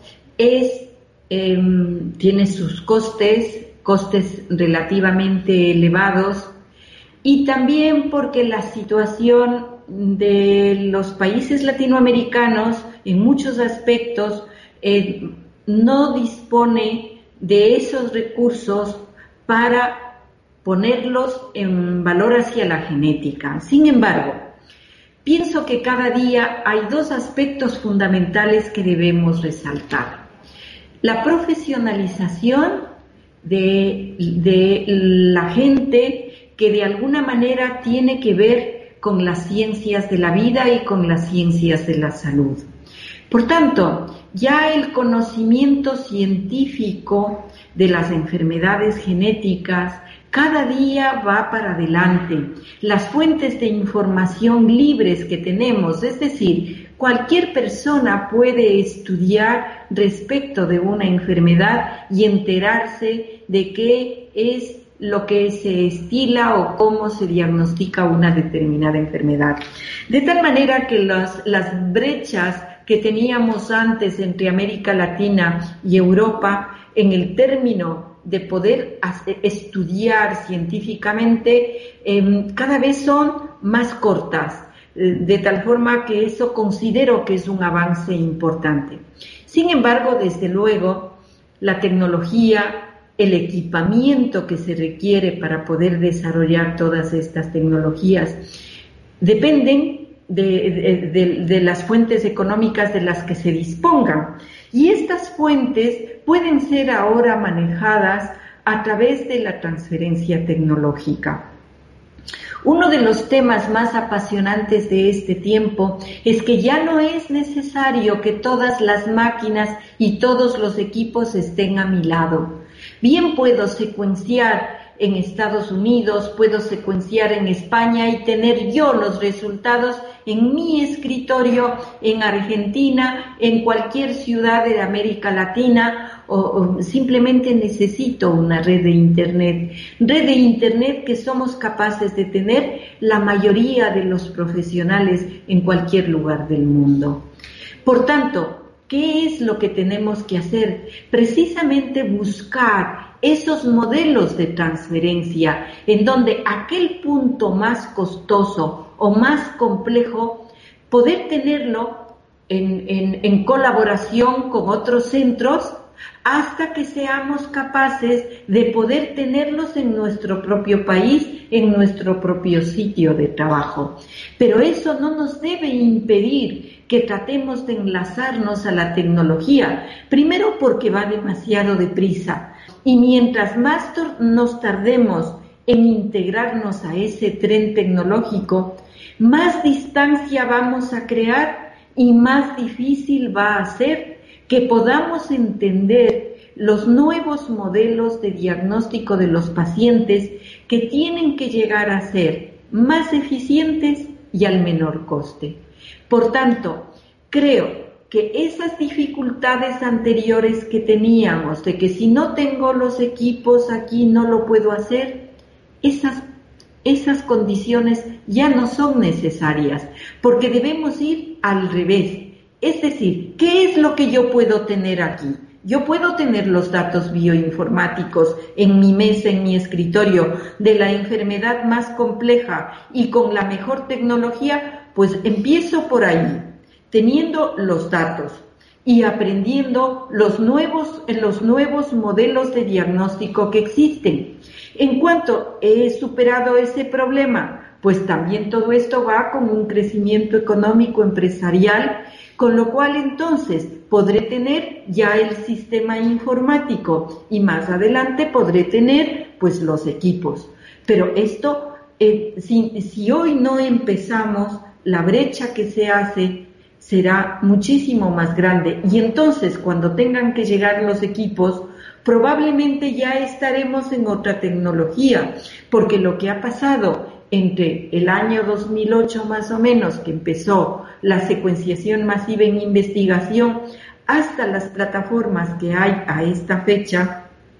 tiene sus costes relativamente elevados, y también porque la situación de los países latinoamericanos en muchos aspectos no dispone de esos recursos para ponerlos en valor hacia la genética. Sin embargo, pienso que cada día hay 2 aspectos fundamentales que debemos resaltar: la profesionalización de la gente que de alguna manera tiene que ver con las ciencias de la vida y con las ciencias de la salud. Por tanto, ya el conocimiento científico de las enfermedades genéticas cada día va para adelante. Las fuentes de información libres que tenemos, es decir, cualquier persona puede estudiar respecto de una enfermedad y enterarse de qué es lo que se estila o cómo se diagnostica una determinada enfermedad. De tal manera que las brechas que teníamos antes entre América Latina y Europa en el término de poder estudiar científicamente cada vez son más cortas. de tal forma que eso considero que es un avance importante. Sin embargo, desde luego, la tecnología, el equipamiento que se requiere para poder desarrollar todas estas tecnologías dependen de las fuentes económicas de las que se dispongan. Y estas fuentes pueden ser ahora manejadas a través de la transferencia tecnológica. Uno de los temas más apasionantes de este tiempo es que ya no es necesario que todas las máquinas y todos los equipos estén a mi lado. Bien puedo secuenciar en Estados Unidos, puedo secuenciar en España y tener yo los resultados en mi escritorio en Argentina, en cualquier ciudad de América Latina, o simplemente necesito una red de Internet que somos capaces de tener la mayoría de los profesionales en cualquier lugar del mundo. Por tanto, ¿qué es lo que tenemos que hacer? Precisamente buscar esos modelos de transferencia en donde aquel punto más costoso o más complejo, poder tenerlo en colaboración con otros centros hasta que seamos capaces de poder tenerlos en nuestro propio país, en nuestro propio sitio de trabajo. Pero eso no nos debe impedir que tratemos de enlazarnos a la tecnología, primero porque va demasiado deprisa, y mientras más nos tardemos en integrarnos a ese tren tecnológico, más distancia vamos a crear y más difícil va a ser que podamos entender los nuevos modelos de diagnóstico de los pacientes que tienen que llegar a ser más eficientes y al menor coste. Por tanto, creo que esas dificultades anteriores que teníamos, de que si no tengo los equipos aquí no lo puedo hacer, esas condiciones ya no son necesarias, porque debemos ir al revés. Es decir, ¿qué es lo que yo puedo tener aquí? Yo puedo tener los datos bioinformáticos en mi mesa, en mi escritorio, de la enfermedad más compleja y con la mejor tecnología, pues empiezo por ahí, teniendo los datos y aprendiendo los nuevos modelos de diagnóstico que existen. En cuanto he superado ese problema, pues también todo esto va con un crecimiento económico empresarial, con lo cual entonces podré tener ya el sistema informático y más adelante podré tener pues los equipos. Pero esto, si hoy no empezamos, la brecha que se hace será muchísimo más grande, y entonces cuando tengan que llegar los equipos probablemente ya estaremos en otra tecnología, porque lo que ha pasado entre el año 2008 más o menos, que empezó la secuenciación masiva en investigación, hasta las plataformas que hay a esta fecha,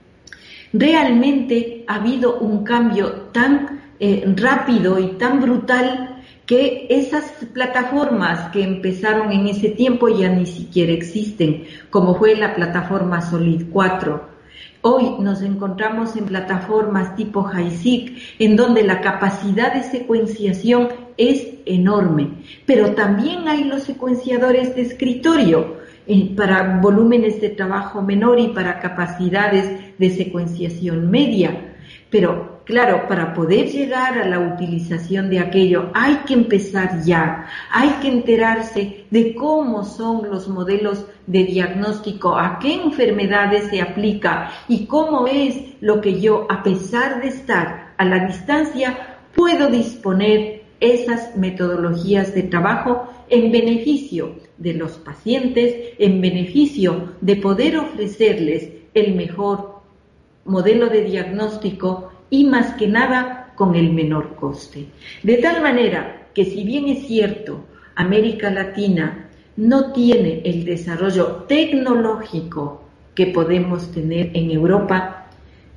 realmente ha habido un cambio tan rápido y tan brutal que esas plataformas que empezaron en ese tiempo ya ni siquiera existen, como fue la plataforma Solid 4. Hoy nos encontramos en plataformas tipo HiSeq, en donde la capacidad de secuenciación es enorme, pero también hay los secuenciadores de escritorio para volúmenes de trabajo menor y para capacidades de secuenciación media. Pero claro, para poder llegar a la utilización de aquello hay que empezar ya, hay que enterarse de cómo son los modelos de diagnóstico, a qué enfermedades se aplica y cómo es lo que yo, a pesar de estar a la distancia, puedo disponer esas metodologías de trabajo en beneficio de los pacientes, en beneficio de poder ofrecerles el mejor modelo de diagnóstico y más que nada con el menor coste. De tal manera que, si bien es cierto, América Latina no tiene el desarrollo tecnológico que podemos tener en Europa,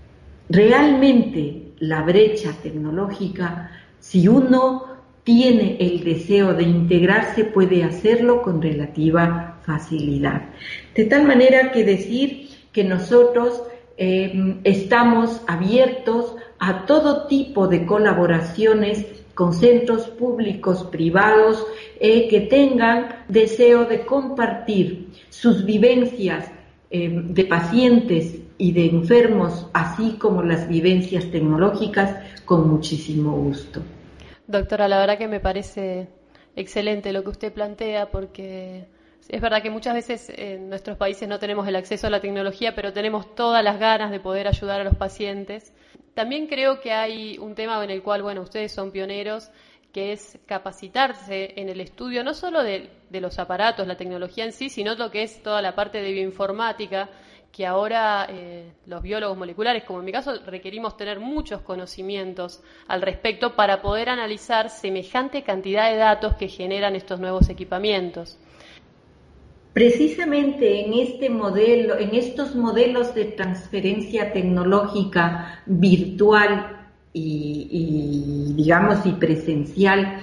realmente la brecha tecnológica, si uno tiene el deseo de integrarse, puede hacerlo con relativa facilidad. De tal manera que decir que nosotros estamos abiertos a todo tipo de colaboraciones con centros públicos, privados, que tengan deseo de compartir sus vivencias de pacientes y de enfermos, así como las vivencias tecnológicas, con muchísimo gusto. Doctora, la verdad que me parece excelente lo que usted plantea, porque es verdad que muchas veces en nuestros países no tenemos el acceso a la tecnología, pero tenemos todas las ganas de poder ayudar a los pacientes. También creo que hay un tema en el cual, bueno, ustedes son pioneros, que es capacitarse en el estudio no solo de los aparatos, la tecnología en sí, sino lo que es toda la parte de bioinformática, que ahora los biólogos moleculares, como en mi caso, requerimos tener muchos conocimientos al respecto para poder analizar semejante cantidad de datos que generan estos nuevos equipamientos. Precisamente en este modelo, en estos modelos de transferencia tecnológica virtual y digamos y presencial,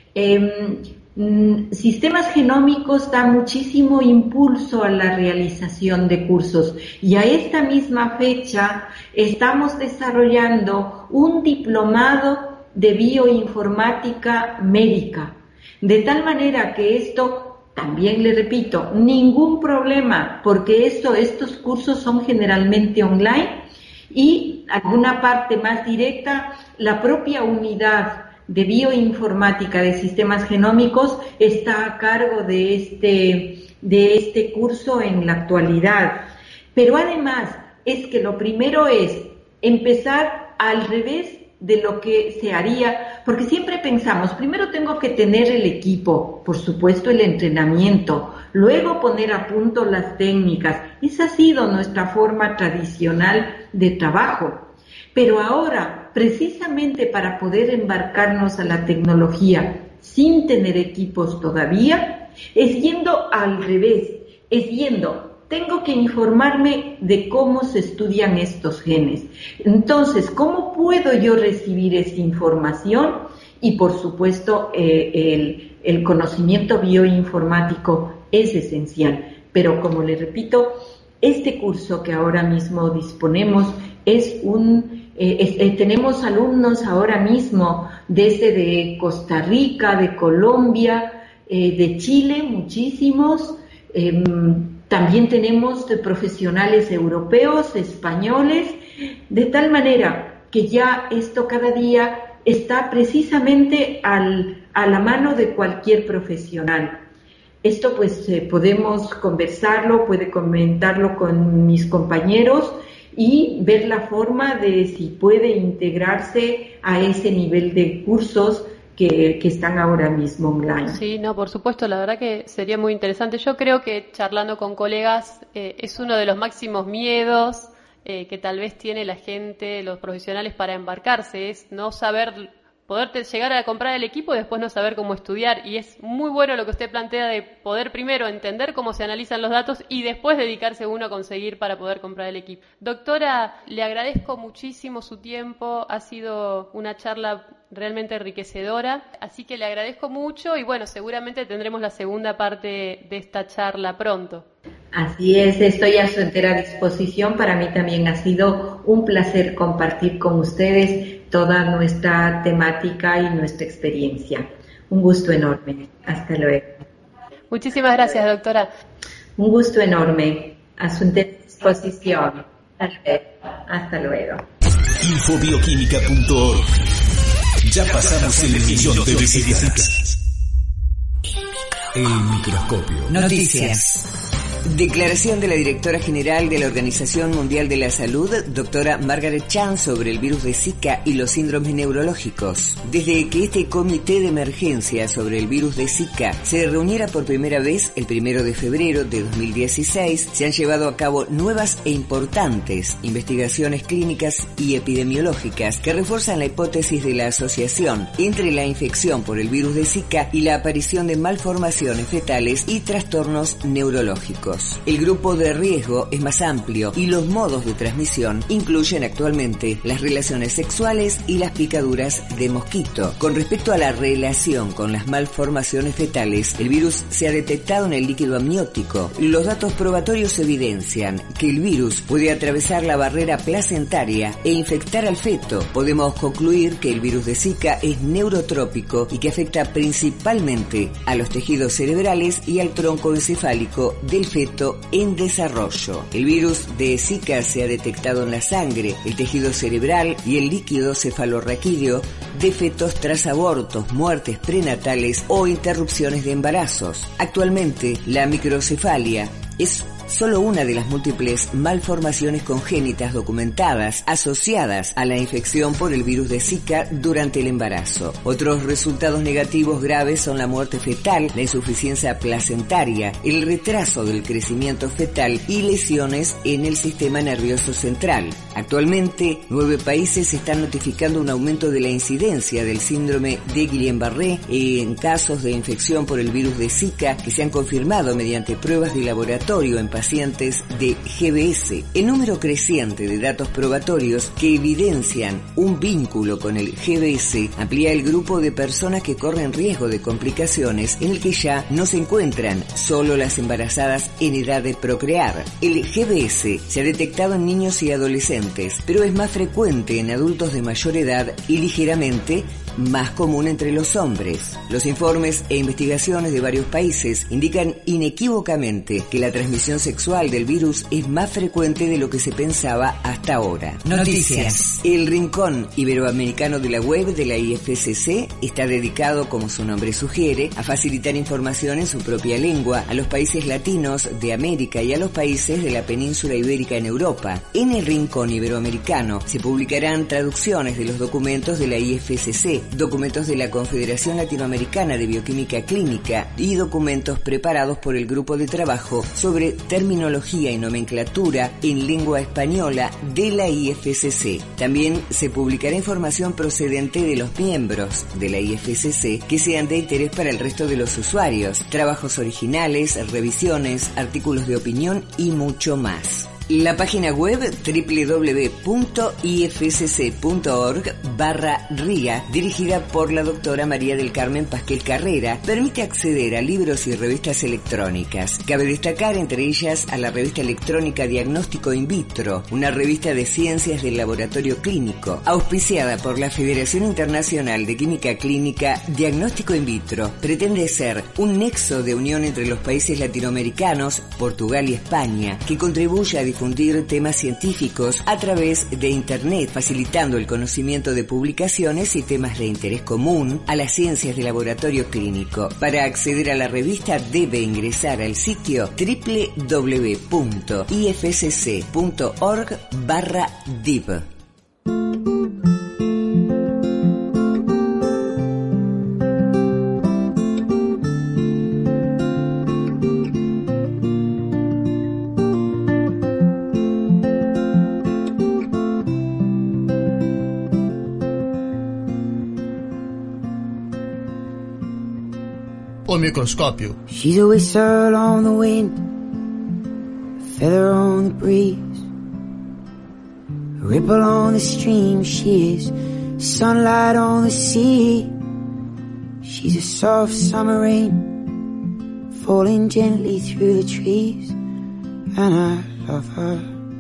Sistemas Genómicos da muchísimo impulso a la realización de cursos, y a esta misma fecha estamos desarrollando un diplomado de bioinformática médica, de tal manera que esto, también le repito, ningún problema, porque estos cursos son generalmente online, y alguna parte más directa, la propia unidad de bioinformática de sistemas genómicos está a cargo de este curso en la actualidad. Pero además es que lo primero es empezar al revés de lo que se haría, porque siempre pensamos, primero tengo que tener el equipo, por supuesto el entrenamiento, luego poner a punto las técnicas. Esa ha sido nuestra forma tradicional de trabajo. Pero ahora, precisamente para poder embarcarnos a la tecnología sin tener equipos todavía, es yendo al revés, tengo que informarme de cómo se estudian estos genes. Entonces, ¿cómo puedo yo recibir esa información? Y por supuesto, el conocimiento bioinformático es esencial. Pero como le repito, este curso que ahora mismo disponemos es tenemos alumnos ahora mismo de Costa Rica, de Colombia, de Chile, muchísimos. También tenemos de profesionales europeos, españoles, de tal manera que ya esto cada día está precisamente a la mano de cualquier profesional. Esto pues podemos conversarlo, puede comentarlo con mis compañeros y ver la forma de si puede integrarse a ese nivel de cursos que están ahora mismo online. Sí, no, por supuesto, la verdad que sería muy interesante. Yo creo que charlando con colegas es uno de los máximos miedos que tal vez tiene la gente, los profesionales, para embarcarse, es no saber, poder llegar a comprar el equipo y después no saber cómo estudiar. Y es muy bueno lo que usted plantea de poder primero entender cómo se analizan los datos y después dedicarse uno a conseguir para poder comprar el equipo. Doctora, le agradezco muchísimo su tiempo, ha sido una charla realmente enriquecedora, así que le agradezco mucho y bueno, seguramente tendremos la segunda parte de esta charla pronto. Así es, estoy a su entera disposición. Para mí también ha sido un placer compartir con ustedes toda nuestra temática y nuestra experiencia. Un gusto enorme. Hasta luego. Muchísimas gracias, doctora. Un gusto enorme. A su entera disposición. Hasta luego. Infobioquímica.org. Ya pasamos el millón de visitas. El microscopio. Noticias. Declaración de la directora general de la Organización Mundial de la Salud, doctora Margaret Chan, sobre el virus de Zika y los síndromes neurológicos. Desde que este comité de emergencia sobre el virus de Zika se reuniera por primera vez el 1 de febrero de 2016, se han llevado a cabo nuevas e importantes investigaciones clínicas y epidemiológicas que refuerzan la hipótesis de la asociación entre la infección por el virus de Zika y la aparición de malformaciones fetales y trastornos neurológicos. riesgos. El grupo de riesgo es más amplio y los modos de transmisión incluyen actualmente las relaciones sexuales y las picaduras de mosquito. Con respecto a la relación con las malformaciones fetales, el virus se ha detectado en el líquido amniótico. Los datos probatorios evidencian que el virus puede atravesar la barrera placentaria e infectar al feto. Podemos concluir que el virus de Zika es neurotrópico y que afecta principalmente a los tejidos cerebrales y al tronco encefálico del feto en desarrollo. El virus de Zika se ha detectado en la sangre, el tejido cerebral y el líquido cefalorraquídeo de fetos tras abortos, muertes prenatales o interrupciones de embarazos. Actualmente, la microcefalia es solo una de las múltiples malformaciones congénitas documentadas asociadas a la infección por el virus de Zika durante el embarazo. Otros resultados negativos graves son la muerte fetal, la insuficiencia placentaria, el retraso del crecimiento fetal y lesiones en el sistema nervioso central. Actualmente, 9 países están notificando un aumento de la incidencia del síndrome de Guillain-Barré en casos de infección por el virus de Zika que se han confirmado mediante pruebas de laboratorio en pacientes de GBS. El número creciente de datos probatorios que evidencian un vínculo con el GBS amplía el grupo de personas que corren riesgo de complicaciones en el que ya no se encuentran solo las embarazadas en edad de procrear. El GBS se ha detectado en niños y adolescentes, pero es más frecuente en adultos de mayor edad y ligeramente más común entre los hombres. Los informes e investigaciones de varios países indican inequívocamente que la transmisión sexual del virus es más frecuente de lo que se pensaba hasta ahora. Noticias. El Rincón Iberoamericano de la Web de la IFCC está dedicado, como su nombre sugiere, a facilitar información en su propia lengua a los países latinos de América y a los países de la península ibérica en Europa. En el Rincón Iberoamericano se publicarán traducciones de los documentos de la IFCC, documentos de la Confederación Latinoamericana de Bioquímica Clínica y documentos preparados por el Grupo de Trabajo sobre Terminología y Nomenclatura en Lengua Española de la IFCC. También se publicará información procedente de los miembros de la IFCC que sean de interés para el resto de los usuarios, trabajos originales, revisiones, artículos de opinión y mucho más. La página web www.ifcc.org/RIA, dirigida por la doctora María del Carmen Pasquel Carrera, permite acceder a libros y revistas electrónicas. Cabe destacar entre ellas a la revista electrónica Diagnóstico In Vitro, una revista de ciencias del laboratorio clínico, auspiciada por la Federación Internacional de Química Clínica. Diagnóstico In Vitro pretende ser un nexo de unión entre los países latinoamericanos, Portugal y España, que contribuye a difundir temas científicos a través de Internet, facilitando el conocimiento de publicaciones y temas de interés común a las ciencias de laboratorio clínico. Para acceder a la revista debe ingresar al sitio www.ifcc.org/div. O microscópio. She's a whistle on the wind, a feather on the breeze, a ripple on the stream. She is sunlight on the sea. She's a soft summer rain falling gently through the trees, and I love her.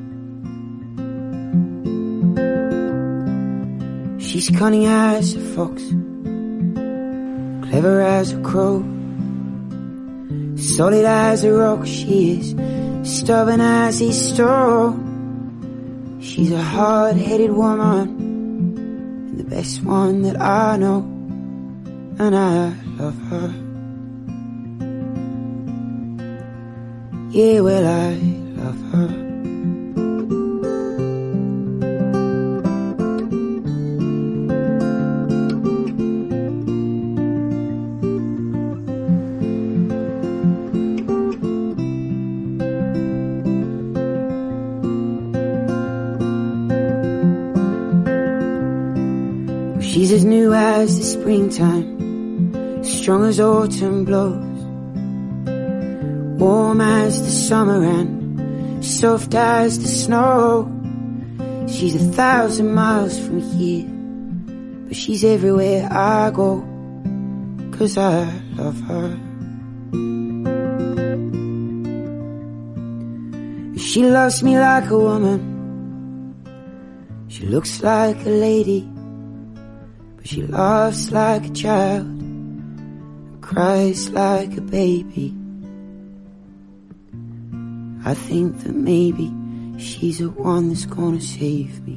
She's cunning as a fox, clever as a crow, solid as a rock. She is stubborn as a stone. She's a hard-headed woman, and the best one that I know, and I love her. Yeah, well, I love her. She's as new as the springtime, strong as autumn blows, warm as the summer and soft as the snow. She's 1,000 miles from here, but she's everywhere I go, 'cause I love her. She loves me like a woman, she looks like a lady, but she laughs like a child, cries like a baby. I think that maybe she's the one that's gonna save me.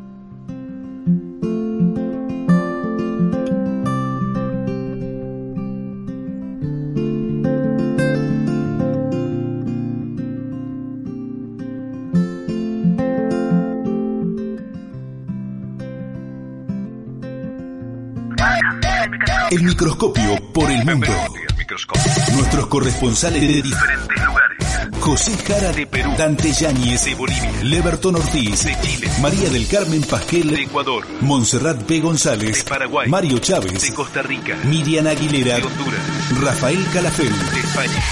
El microscopio por el mundo. Nuestros corresponsales de diferentes lugares. José Jara de Perú, Dante Yáñez de Bolivia, Leverton Ortiz de Chile, María del Carmen Pasquel de Ecuador, Montserrat B. González de Paraguay, Mario Chávez de Costa Rica, Miriam Aguilera de Honduras, Rafael Calafel de España.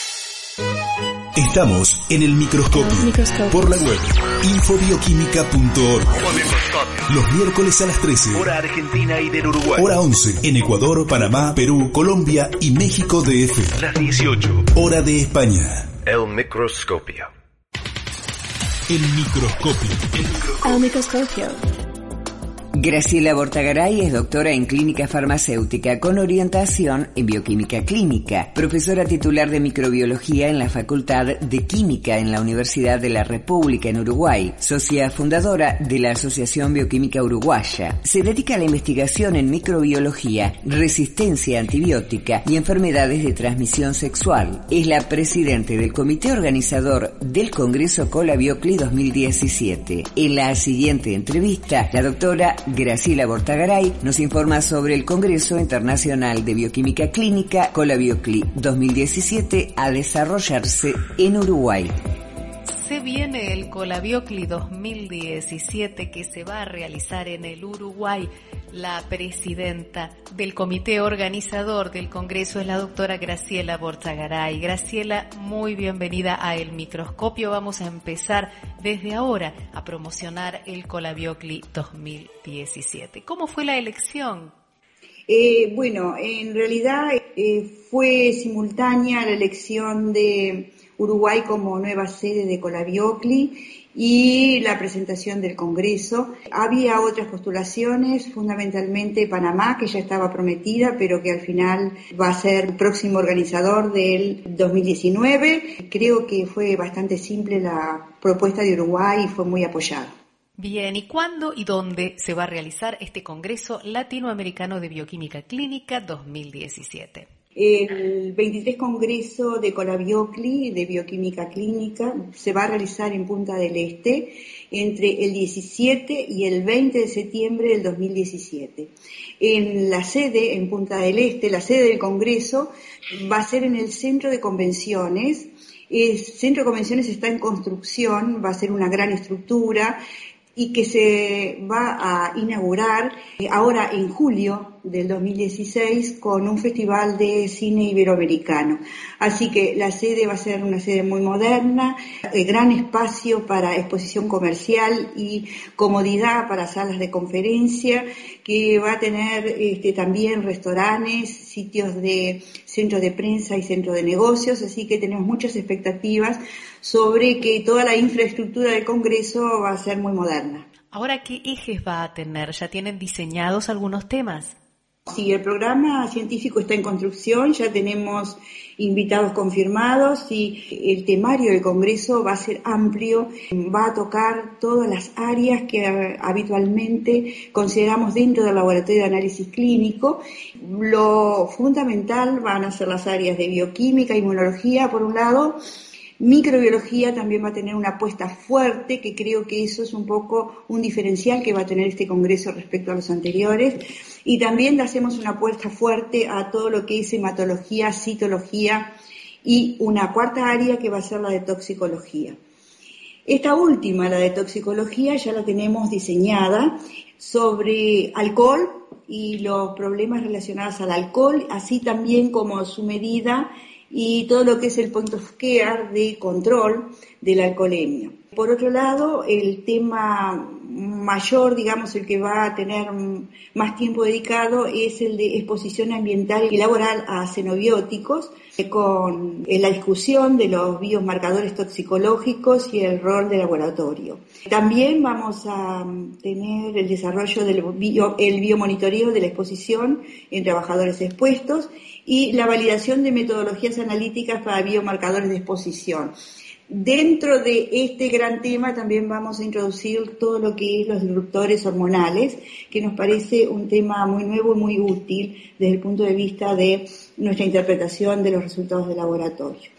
Estamos en el microscopio por la web infobioquímica.org. Los miércoles a las 13, hora argentina y del Uruguay. Hora 11 en Ecuador, Panamá, Perú, Colombia y México DF. Las 18, hora de España. El microscopio. El microscopio. El microscopio. Graciela Bortagaray es doctora en clínica farmacéutica con orientación en bioquímica clínica, profesora titular de microbiología en la Facultad de Química en la Universidad de la República en Uruguay, socia fundadora de la Asociación Bioquímica Uruguaya. Se dedica a la investigación en microbiología, resistencia antibiótica y enfermedades de transmisión sexual. Es la presidente del comité organizador del Congreso Colabiocli 2017. En la siguiente entrevista, la doctora Graciela Bortagaray nos informa sobre el Congreso Internacional de Bioquímica Clínica Colabiocli 2017 a desarrollarse en Uruguay. Se viene el Colabiocli 2017 que se va a realizar en el Uruguay. La presidenta del comité organizador del Congreso es la doctora Graciela Bortagaray. Graciela, muy bienvenida a El Microscopio. Vamos a empezar desde ahora a promocionar el Colabiocli 2017. ¿Cómo fue la elección? Bueno, en realidad fue simultánea la elección de Uruguay como nueva sede de Colabiocli y la presentación del Congreso. Había otras postulaciones, fundamentalmente Panamá, que ya estaba prometida, pero que al final va a ser el próximo organizador del 2019. Creo que fue bastante simple la propuesta de Uruguay y fue muy apoyada. Bien, ¿y cuándo y dónde se va a realizar este Congreso Latinoamericano de Bioquímica Clínica 2017? El 23 Congreso de Colabiocli de Bioquímica Clínica se va a realizar en Punta del Este entre el 17 y el 20 de septiembre del 2017. En la sede, en Punta del Este, la sede del Congreso va a ser en el Centro de Convenciones. El Centro de Convenciones está en construcción, va a ser una gran estructura y que se va a inaugurar ahora en julio del 2016 con un festival de cine iberoamericano. Así que la sede va a ser una sede muy moderna, gran espacio para exposición comercial y comodidad para salas de conferencia, que va a tener también restaurantes, sitios de centro de prensa y centro de negocios, así que tenemos muchas expectativas sobre que toda la infraestructura del Congreso va a ser muy moderna. Ahora, ¿qué ejes va a tener? ¿Ya tienen diseñados algunos temas? Sí, el programa científico está en construcción, ya tenemos invitados confirmados y el temario del Congreso va a ser amplio, va a tocar todas las áreas que habitualmente consideramos dentro del laboratorio de análisis clínico. Lo fundamental van a ser las áreas de bioquímica, inmunología por un lado. Microbiología también va a tener una apuesta fuerte, que creo que eso es un poco un diferencial que va a tener este congreso respecto a los anteriores. Y también le hacemos una apuesta fuerte a todo lo que es hematología, citología y una cuarta área que va a ser la de toxicología. Esta última, la de toxicología, ya la tenemos diseñada sobre alcohol y los problemas relacionados al alcohol, así también como su medida y todo lo que es el point of care de control de la alcoholemia. Por otro lado, el tema mayor, digamos, el que va a tener más tiempo dedicado es el de exposición ambiental y laboral a xenobióticos, con la discusión de los biomarcadores toxicológicos y el rol del laboratorio. También vamos a tener el desarrollo del biomonitoreo de la exposición en trabajadores expuestos y la validación de metodologías analíticas para biomarcadores de exposición. Dentro de este gran tema también vamos a introducir todo lo que es los disruptores hormonales, que nos parece un tema muy nuevo y muy útil desde el punto de vista de nuestra interpretación de los resultados de laboratorio.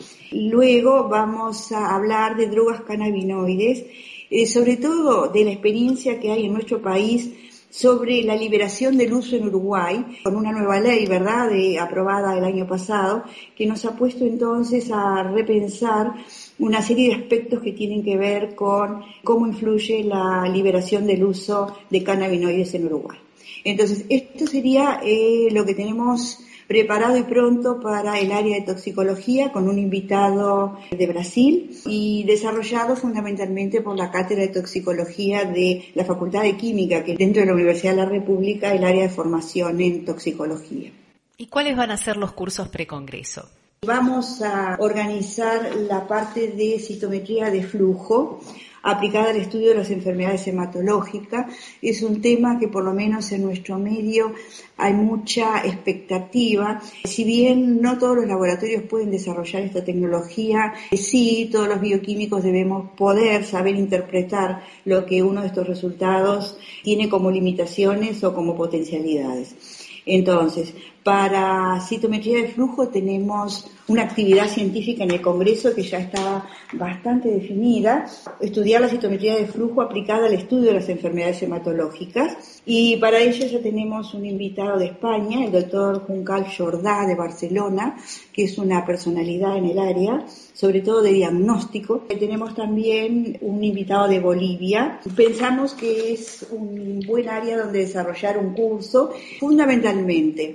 Luego vamos a hablar de drogas cannabinoides, sobre todo de la experiencia que hay en nuestro país sobre la liberación del uso en Uruguay, con una nueva ley, ¿verdad?, aprobada el año pasado, que nos ha puesto entonces a repensar una serie de aspectos que tienen que ver con cómo influye la liberación del uso de cannabinoides en Uruguay. Entonces, esto sería lo que tenemos preparado y pronto para el área de toxicología, con un invitado de Brasil y desarrollado fundamentalmente por la Cátedra de Toxicología de la Facultad de Química, que dentro de la Universidad de la República el área de formación en toxicología. ¿Y cuáles van a ser los cursos precongreso? Vamos a organizar la parte de citometría de flujo aplicada al estudio de las enfermedades hematológicas. Es un tema que por lo menos en nuestro medio hay mucha expectativa. Si bien no todos los laboratorios pueden desarrollar esta tecnología, sí todos los bioquímicos debemos poder saber interpretar lo que uno de estos resultados tiene como limitaciones o como potencialidades. Entonces, para citometría de flujo tenemos una actividad científica en el Congreso que ya está bastante definida, estudiar la citometría de flujo aplicada al estudio de las enfermedades hematológicas, y para ello ya tenemos un invitado de España, el doctor Juncal Jordá de Barcelona, que es una personalidad en el área, sobre todo de diagnóstico. Tenemos también un invitado de Bolivia. Pensamos que es un buen área donde desarrollar un curso, fundamentalmente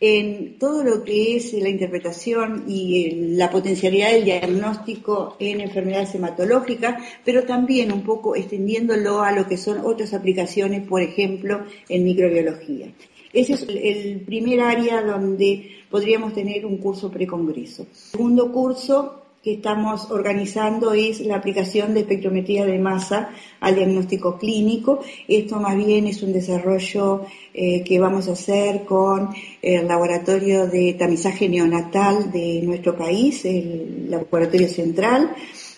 en todo lo que es la interpretación y la potencialidad del diagnóstico en enfermedades hematológicas, pero también un poco extendiéndolo a lo que son otras aplicaciones, por ejemplo, en microbiología. Ese es el primer área donde podríamos tener un curso precongreso. El segundo curso que estamos organizando es la aplicación de espectrometría de masa al diagnóstico clínico. Esto más bien es un desarrollo que vamos a hacer con el laboratorio de tamizaje neonatal de nuestro país, el laboratorio central.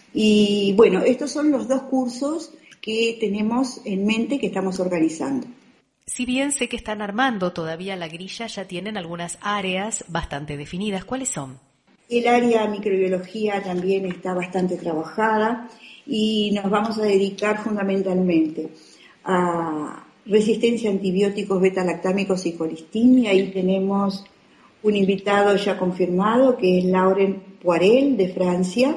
Y bueno, estos son los dos cursos que tenemos en mente que estamos organizando. Si bien sé que están armando todavía la grilla, ya tienen algunas áreas bastante definidas. ¿Cuáles son? El área de microbiología también está bastante trabajada y nos vamos a dedicar fundamentalmente a resistencia a antibióticos beta-lactámicos y colistin, y ahí tenemos un invitado ya confirmado que es Lauren Poirel de Francia.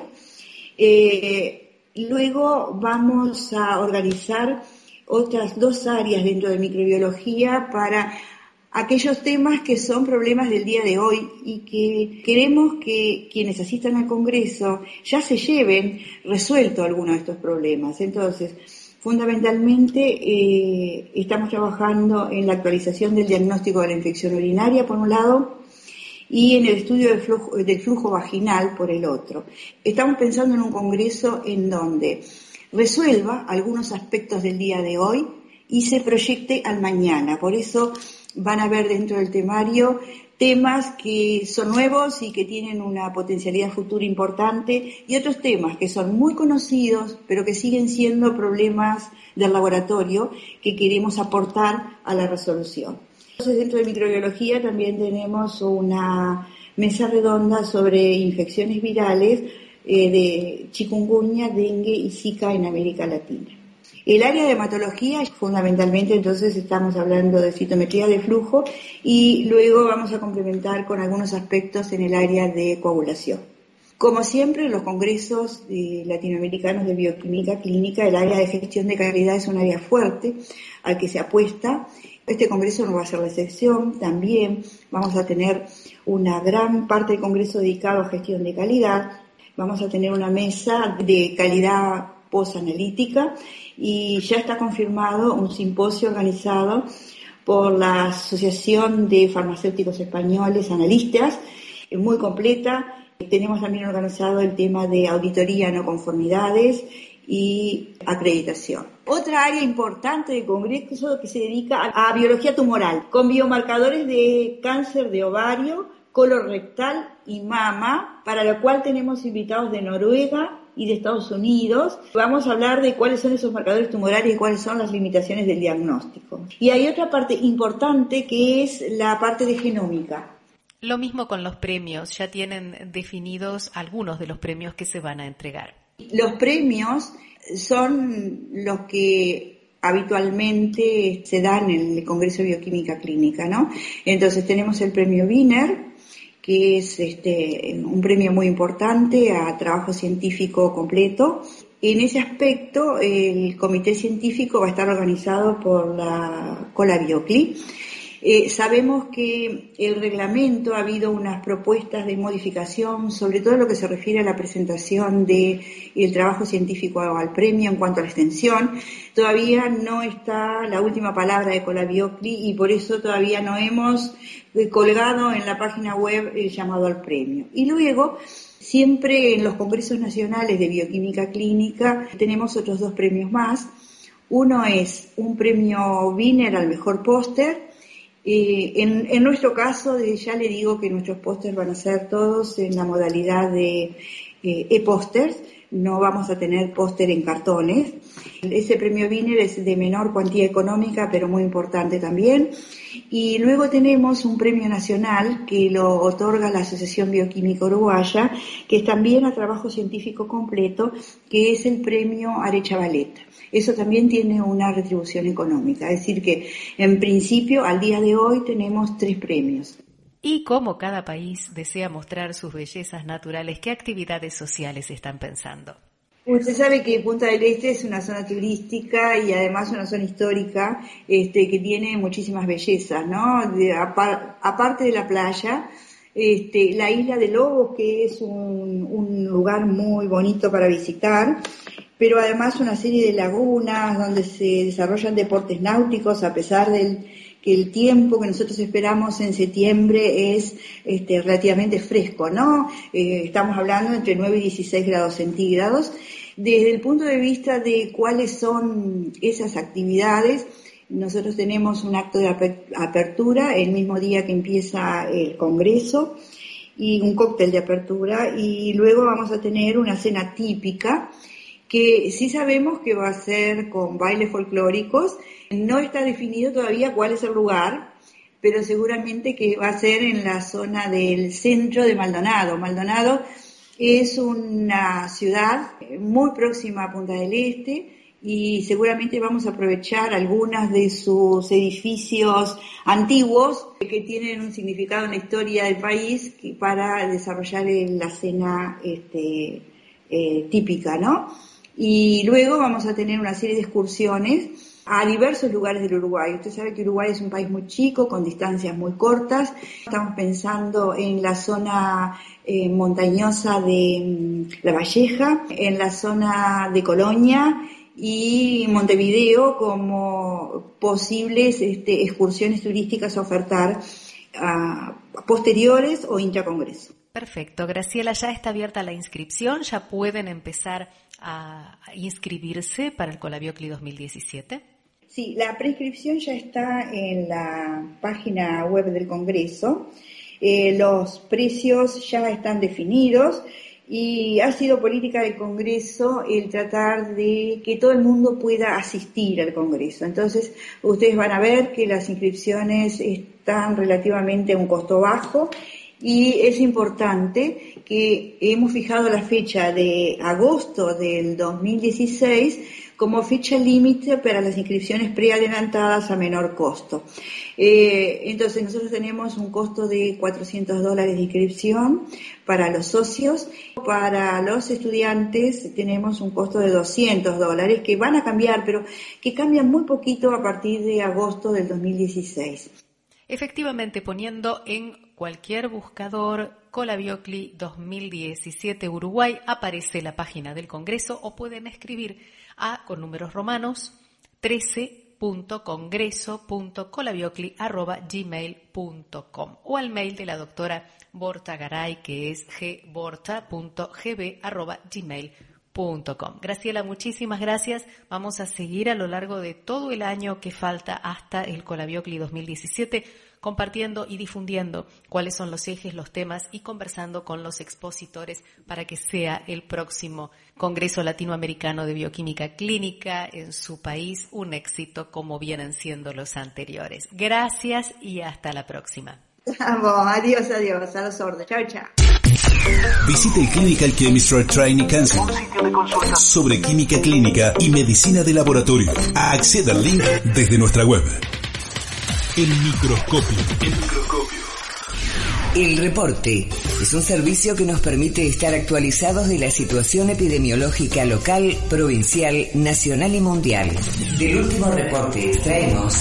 Luego vamos a organizar otras dos áreas dentro de microbiología para aquellos temas que son problemas del día de hoy y que queremos que quienes asistan al Congreso ya se lleven resuelto algunos de estos problemas. Entonces, fundamentalmente estamos trabajando en la actualización del diagnóstico de la infección urinaria, por un lado, y en el estudio del flujo vaginal, por el otro. Estamos pensando en un Congreso en donde resuelva algunos aspectos del día de hoy y se proyecte al mañana. Por eso van a ver dentro del temario temas que son nuevos y que tienen una potencialidad futura importante, y otros temas que son muy conocidos pero que siguen siendo problemas del laboratorio que queremos aportar a la resolución. Entonces, dentro de microbiología también tenemos una mesa redonda sobre infecciones virales de chikungunya, dengue y zika en América Latina. El área de hematología, fundamentalmente, entonces estamos hablando de citometría de flujo y luego vamos a complementar con algunos aspectos en el área de coagulación. Como siempre, en los congresos latinoamericanos de bioquímica clínica, el área de gestión de calidad es un área fuerte al que se apuesta Este congreso no va a ser la excepción. También vamos a tener una gran parte del congreso dedicado a gestión de calidad. Vamos a tener una mesa de calidad posanalítica y ya está confirmado un simposio organizado por la Asociación de Farmacéuticos Españoles Analistas, muy completa. Tenemos también organizado el tema de auditoría no conformidades y acreditación. Otra área importante del congreso que se dedica a biología tumoral, con biomarcadores de cáncer de ovario, colorectal y mama, para lo cual tenemos invitados de Noruega y de Estados Unidos. Vamos a hablar de cuáles son esos marcadores tumorales y cuáles son las limitaciones del diagnóstico. Y hay otra parte importante que es la parte de genómica. Lo mismo con los premios, ya tienen definidos algunos de los premios que se van a entregar. Los premios son los que habitualmente se dan en el Congreso de Bioquímica Clínica, ¿no? Entonces tenemos el premio Wiener, que es un premio muy importante a trabajo científico completo. En ese aspecto, el comité científico va a estar organizado por la Colabiocli. Sabemos que el reglamento ha habido unas propuestas de modificación, sobre todo en lo que se refiere a la presentación del trabajo científico al premio en cuanto a la extensión. Todavía no está la última palabra de Colabiocli y por eso todavía no hemos colgado en la página web el llamado al premio. Y luego, siempre en los congresos nacionales de bioquímica clínica tenemos otros 2 premios más. Uno es un premio Wiener al mejor póster. En nuestro caso, ya le digo que nuestros pósters van a ser todos en la modalidad de e-pósters, no vamos a tener póster en cartones. Ese premio Wiener es de menor cuantía económica, pero muy importante también. Y luego tenemos un premio nacional que lo otorga la Asociación Bioquímica Uruguaya, que es también a trabajo científico completo, que es el premio Arechavaleta. Eso también tiene una retribución económica, es decir que en principio al día de hoy tenemos 3 premios. Y como cada país desea mostrar sus bellezas naturales, ¿qué actividades sociales están pensando? Usted sabe que Punta del Este es una zona turística y además una zona histórica que tiene muchísimas bellezas, ¿no? Aparte de la playa, la isla de Lobos, que es un lugar muy bonito para visitar, pero además una serie de lagunas donde se desarrollan deportes náuticos, a pesar que el tiempo que nosotros esperamos en septiembre es relativamente fresco, ¿no? Estamos hablando entre 9 y 16 grados centígrados. Desde el punto de vista de cuáles son esas actividades, nosotros tenemos un acto de apertura el mismo día que empieza el congreso y un cóctel de apertura, y luego vamos a tener una cena típica que sí sabemos que va a ser con bailes folclóricos. No está definido todavía cuál es el lugar, pero seguramente que va a ser en la zona del centro de Maldonado. Maldonado es una ciudad muy próxima a Punta del Este y seguramente vamos a aprovechar algunas de sus edificios antiguos que tienen un significado en la historia del país para desarrollar la cena típica, ¿no? Y luego vamos a tener una serie de excursiones a diversos lugares del Uruguay. Usted sabe que Uruguay es un país muy chico, con distancias muy cortas. Estamos pensando en la zona montañosa de La Valleja, en la zona de Colonia y Montevideo como posibles excursiones turísticas a ofertar posteriores o intracongreso. Perfecto. Graciela, ya está abierta la inscripción, ya pueden empezar a inscribirse para el Colabiocli 2017. Sí, la preinscripción ya está en la página web del Congreso. Los precios ya están definidos y ha sido política del Congreso el tratar de que todo el mundo pueda asistir al Congreso. Entonces, ustedes van a ver que las inscripciones están relativamente a un costo bajo. Y es importante que hemos fijado la fecha de agosto del 2016 como fecha límite para las inscripciones preadelantadas a menor costo. Entonces nosotros tenemos un costo de $400 de inscripción para los socios. Para los estudiantes tenemos un costo de $200 que van a cambiar, pero que cambian muy poquito a partir de agosto del 2016. Efectivamente, poniendo en cualquier buscador Colabiocli 2017 Uruguay aparece la página del Congreso, o pueden escribir con números romanos 13.congreso.colabiocli@gmail.com o al mail de la doctora Borta Garay, que es gborta.gb@gmail.com. Graciela, muchísimas gracias. Vamos a seguir a lo largo de todo el año que falta hasta el Colabiocli 2017, compartiendo y difundiendo cuáles son los ejes, los temas y conversando con los expositores para que sea el próximo Congreso Latinoamericano de Bioquímica Clínica en su país un éxito como vienen siendo los anteriores. Gracias y hasta la próxima. Adiós, a los órdenes. Chao, chao. Visite el Clinical Chemistry Training Council, un sitio de consulta sobre química clínica y medicina de laboratorio. Acceda al link desde nuestra web. El microscopio. El reporte es un servicio que nos permite estar actualizados de la situación epidemiológica local, provincial, nacional y mundial. Del último reporte extraemos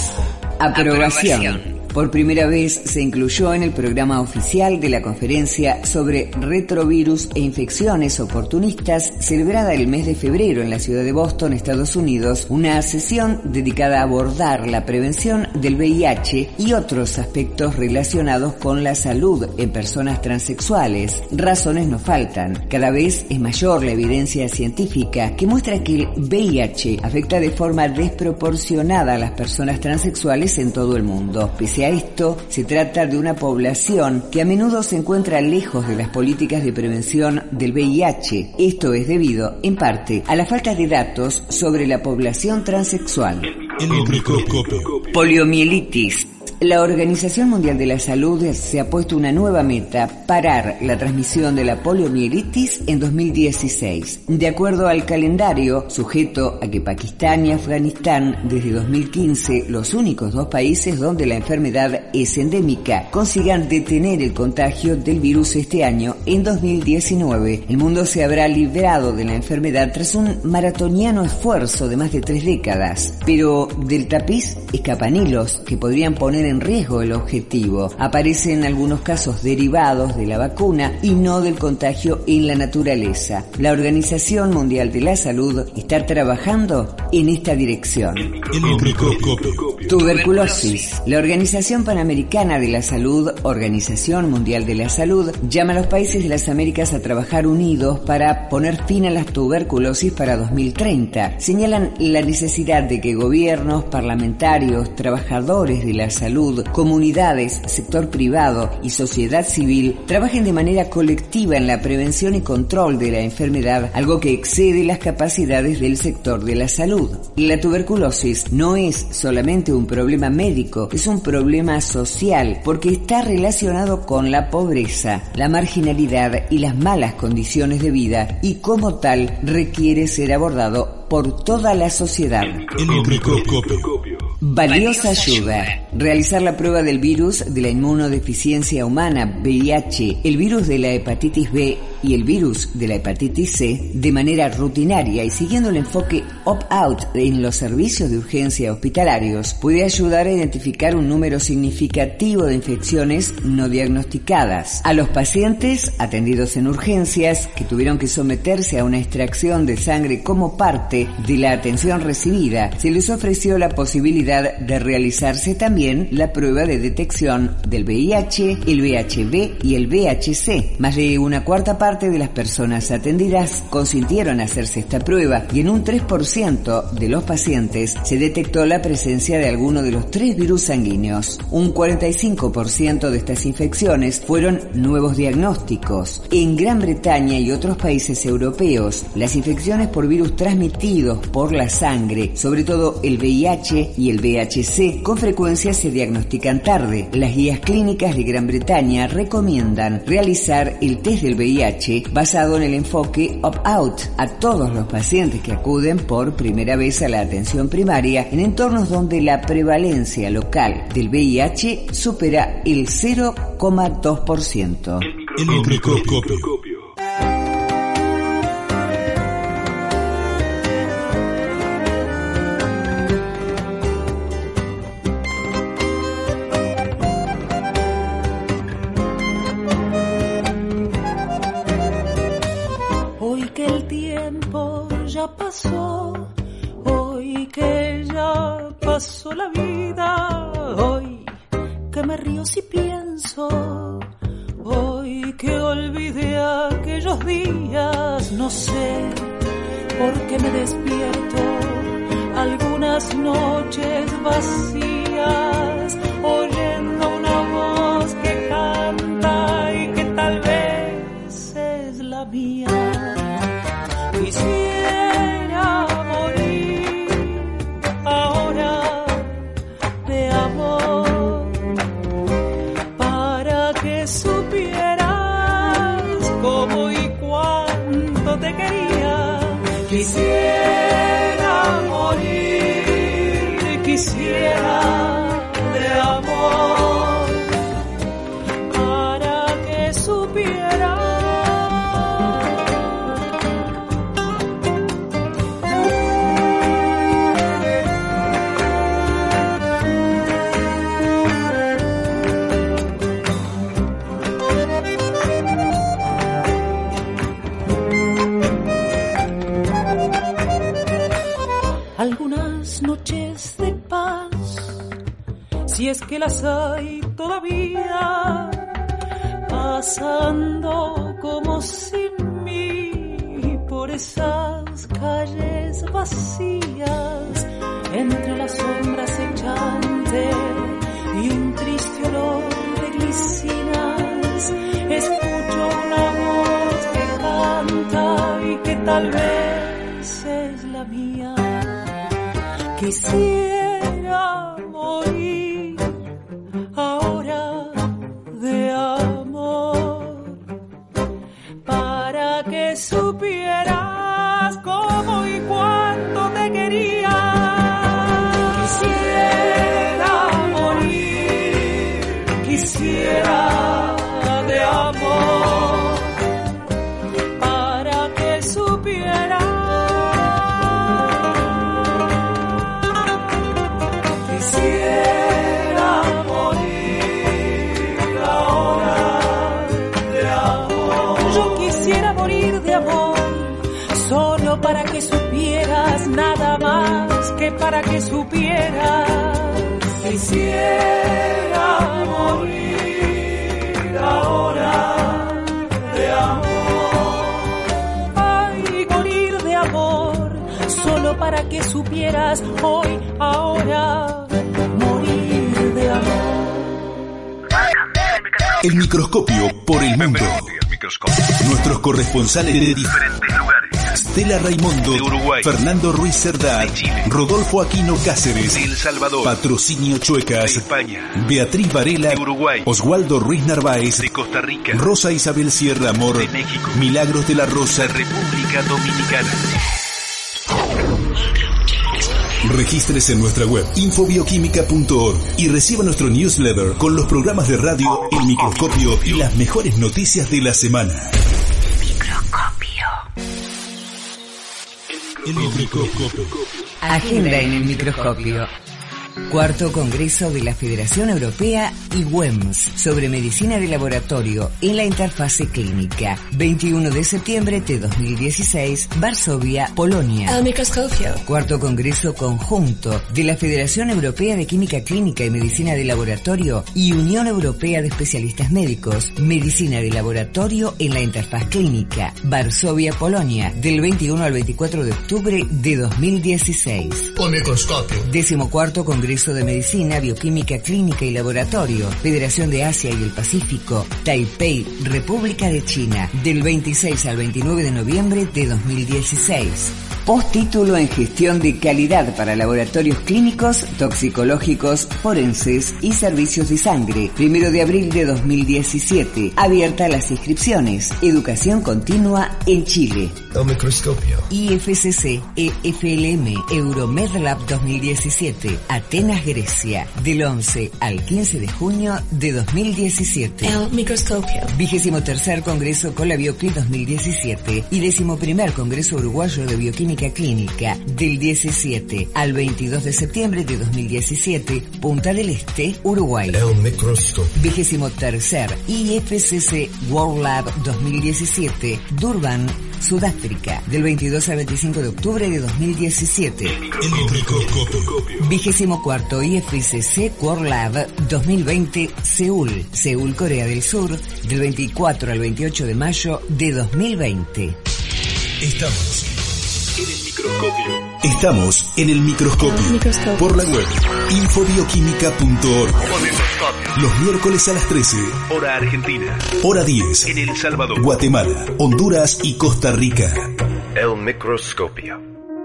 aprobación. Por primera vez se incluyó en el programa oficial de la conferencia sobre retrovirus e infecciones oportunistas celebrada el mes de febrero en la ciudad de Boston, Estados Unidos, una sesión dedicada a abordar la prevención del VIH y otros aspectos relacionados con la salud en personas transexuales. Razones no faltan. Cada vez es mayor la evidencia científica que muestra que el VIH afecta de forma desproporcionada a las personas transexuales en todo el mundo. Pese a esto, se trata de una población que a menudo se encuentra lejos de las políticas de prevención del VIH. Esto es debido, en parte, a la falta de datos sobre la población transexual. El microscopio. Poliomielitis. La Organización Mundial de la Salud se ha puesto una nueva meta: parar la transmisión de la poliomielitis en 2016. De acuerdo al calendario, sujeto a que Pakistán y Afganistán, desde 2015, los únicos dos países donde la enfermedad es endémica, consigan detener el contagio del virus este año, en 2019, el mundo se habrá librado de la enfermedad tras un maratoniano esfuerzo de más de 3 décadas. Pero del tapiz escapan hilos que podrían poner en riesgo el objetivo. Aparecen algunos casos derivados de la vacuna y no del contagio en la naturaleza. La Organización Mundial de la Salud está trabajando en esta dirección. El microscopio. Tuberculosis. La Organización Panamericana de la Salud, Organización Mundial de la Salud, llama a los países de las Américas a trabajar unidos para poner fin a la tuberculosis para 2030. Señalan la necesidad de que gobiernos, parlamentarios, trabajadores de la salud, comunidades, sector privado y sociedad civil trabajen de manera colectiva en la prevención y control de la enfermedad, algo que excede las capacidades del sector de la salud. La tuberculosis no es solamente un problema médico, es un problema social porque está relacionado con la pobreza, la marginalidad y las malas condiciones de vida, y como tal requiere ser abordado por toda la sociedad. El microscopio. Valiosa ayuda. Realizar la prueba del virus de la inmunodeficiencia humana, VIH, el virus de la hepatitis B y el virus de la hepatitis C de manera rutinaria y siguiendo el enfoque opt-out en los servicios de urgencia hospitalarios puede ayudar a identificar un número significativo de infecciones no diagnosticadas. A los pacientes atendidos en urgencias que tuvieron que someterse a una extracción de sangre como parte de la atención recibida, se les ofreció la posibilidad de realizarse también la prueba de detección del VIH, el VHB y el VHC. Más de una cuarta parte de las personas atendidas consintieron hacerse esta prueba y en un 3% de los pacientes se detectó la presencia de alguno de los 3 virus sanguíneos. Un 45% de estas infecciones fueron nuevos diagnósticos. En Gran Bretaña y otros países europeos, las infecciones por virus transmitidos por la sangre, sobre todo el VIH y el VIH-C con frecuencia se diagnostican tarde. Las guías clínicas de Gran Bretaña recomiendan realizar el test del VIH basado en el enfoque opt-out a todos los pacientes que acuden por primera vez a la atención primaria en entornos donde la prevalencia local del VIH supera el 0,2%. El microscopio. Hoy que el tiempo ya pasó, hoy que ya pasó la vida, hoy que me río si pienso, hoy que olvidé aquellos días, no sé por qué me despierto algunas noches vacías, oyendo una voz que canta y que tal vez es la mía. Quisiera morir ahora de amor, para que supieras cómo y cuánto te quería. Quisiera morir, quisiera de amor, para que supieras. Algunas noches de paz, si es que las hay todavía, pasando como sin mí por esas calles vacías, entre las sombras echantes y un triste olor de glicinas, escucho una voz que canta y que tal vez es la mía. Quisiera morir ahora de amor, para que supieras cómo y cuánto te quería. Quisiera morir, quisiera de amor, para que supieras. Quisiera morir ahora de amor. Yo quisiera morir de amor, solo para que supieras, nada más que para que supieras. Quisiera morir ahora de amor. Ay, morir de amor, solo para que supieras hoy, ahora. El microscopio por el mundo. Nuestros corresponsales de diferentes lugares. Stella Raimundo de Uruguay, Fernando Ruiz Cerdá, Rodolfo Aquino Cáceres de El Salvador, Patrocinio Chuecas de España, Beatriz Varela de Uruguay, Oswaldo Ruiz Narváez de Costa Rica, Rosa Isabel Sierra Amor de México, Milagros de la Rosa, República Dominicana. Regístrese en nuestra web infobioquímica.org y reciba nuestro newsletter con los programas de radio, el microscopio y las mejores noticias de la semana. El microscopio. Agenda en el microscopio. Cuarto Congreso de la Federación Europea y WEMS sobre Medicina de Laboratorio en la Interfase Clínica. 21 de septiembre de 2016, Varsovia, Polonia. El microscopio. Cuarto Congreso Conjunto de la Federación Europea de Química Clínica y Medicina de Laboratorio y Unión Europea de Especialistas Médicos. Medicina de Laboratorio en la Interfaz Clínica. Varsovia, Polonia. Del 21 al 24 de octubre de 2016. El microscopio. 14º Congreso de Medicina, Bioquímica Clínica y Laboratorio, Federación de Asia y el Pacífico, Taipei, República de China, del 26 al 29 de noviembre de 2016. Postítulo en Gestión de Calidad para Laboratorios Clínicos, Toxicológicos, Forenses y Servicios de Sangre. 1 de abril de 2017. Abierta las inscripciones. Educación continua en Chile. El microscopio. IFCC, EFLM, Euromedlab 2017. Atenas, Grecia. Del 11 al 15 de junio de 2017. El microscopio. 23º Congreso Colabiocli 2017 y 11º Congreso Uruguayo de Bioquímica Clínica del 17 al 22 de septiembre de 2017, Punta del Este, Uruguay. El microscopio. 23º IFCC World Lab 2017, Durban, Sudáfrica, del 22 al 25 de octubre de 2017. El microscopio. 24º IFCC World Lab 2020, Seúl, Seúl, Corea del Sur, del 24 al 28 de mayo de 2020. Estamos en el microscopio. Estamos en el microscopio. Por la web infobioquímica.org. Los miércoles a las 13. Hora Argentina. Hora 10. En El Salvador, Guatemala, Honduras y Costa Rica. El microscopio.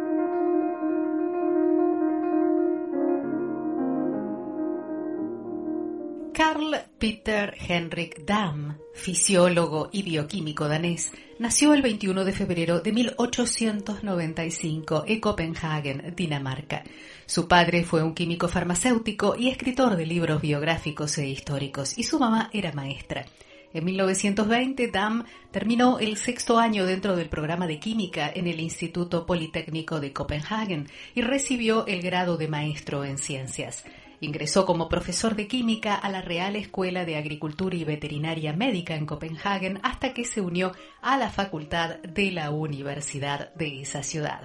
Carl Peter Henrik Dam, fisiólogo y bioquímico danés, nació el 21 de febrero de 1895 en Copenhagen, Dinamarca. Su padre fue un químico farmacéutico y escritor de libros biográficos e históricos, y su mamá era maestra. En 1920, Dam terminó el 6º año dentro del programa de química en el Instituto Politécnico de Copenhagen y recibió el grado de maestro en ciencias. Ingresó como profesor de química a la Real Escuela de Agricultura y Veterinaria Médica en Copenhagen hasta que se unió a la facultad de la universidad de esa ciudad.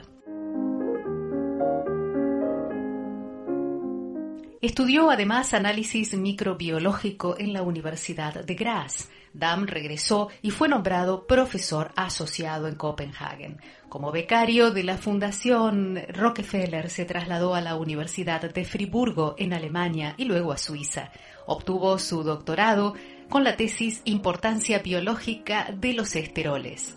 Estudió además análisis microbiológico en la Universidad de Graz. Dam regresó y fue nombrado profesor asociado en Copenhagen. Como becario de la Fundación Rockefeller se trasladó a la Universidad de Friburgo en Alemania y luego a Suiza. Obtuvo su doctorado con la tesis Importancia biológica de los esteroles.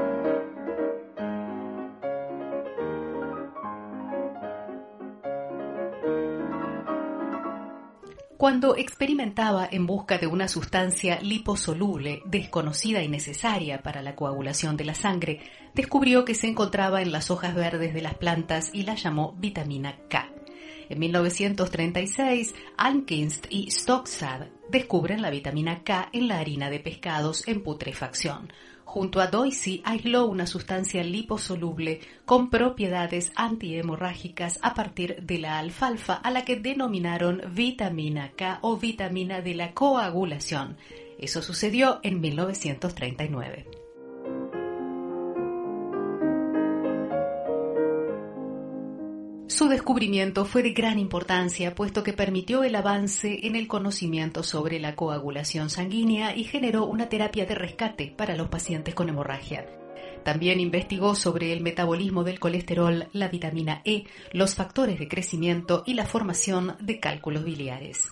Cuando experimentaba en busca de una sustancia liposoluble desconocida y necesaria para la coagulación de la sangre, descubrió que se encontraba en las hojas verdes de las plantas y la llamó vitamina K. En 1936, Almqvist y Stockstad descubren la vitamina K en la harina de pescados en putrefacción. Junto a Doisy aisló una sustancia liposoluble con propiedades antihemorrágicas a partir de la alfalfa, a la que denominaron vitamina K o vitamina de la coagulación. Eso sucedió en 1939. Su descubrimiento fue de gran importancia, puesto que permitió el avance en el conocimiento sobre la coagulación sanguínea y generó una terapia de rescate para los pacientes con hemorragia. También investigó sobre el metabolismo del colesterol, la vitamina E, los factores de crecimiento y la formación de cálculos biliares.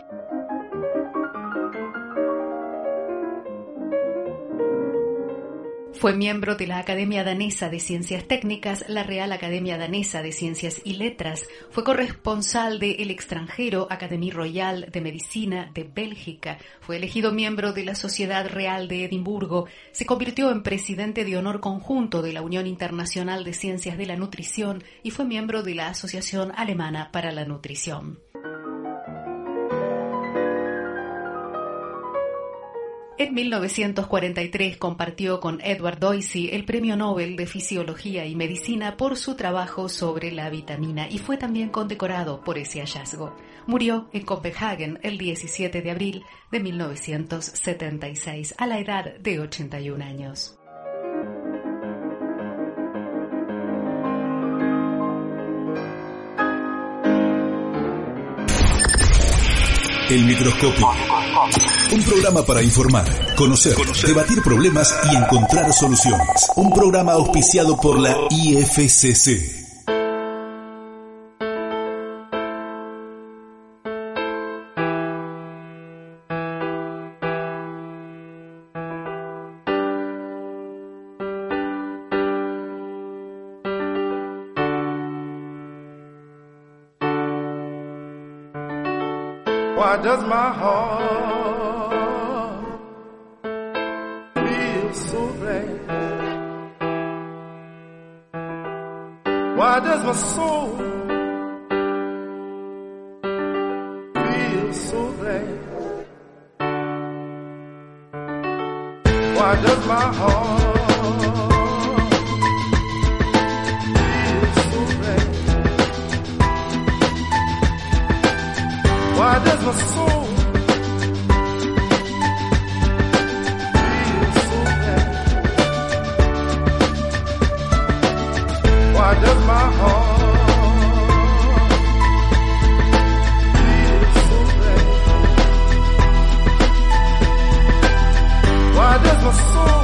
Fue miembro de la Academia Danesa de Ciencias Técnicas, la Real Academia Danesa de Ciencias y Letras. Fue corresponsal de El Extranjero, Academia Royal de Medicina de Bélgica. Fue elegido miembro de la Sociedad Real de Edimburgo. Se convirtió en presidente de honor conjunto de la Unión Internacional de Ciencias de la Nutrición y fue miembro de la Asociación Alemana para la Nutrición. En 1943 compartió con Edward Doisy el Premio Nobel de Fisiología y Medicina por su trabajo sobre la vitamina y fue también condecorado por ese hallazgo. Murió en Copenhagen el 17 de abril de 1976 a la edad de 81 años. El microscopio. Un programa para informar, conocer, debatir problemas y encontrar soluciones. Un programa auspiciado por la IFCC. Why does my heart feel so bad? Why does my soul feel so bad? Why does my heart feel so bad? Why does my soul feel so bad? Why does my heart feel so bad? Why does my soul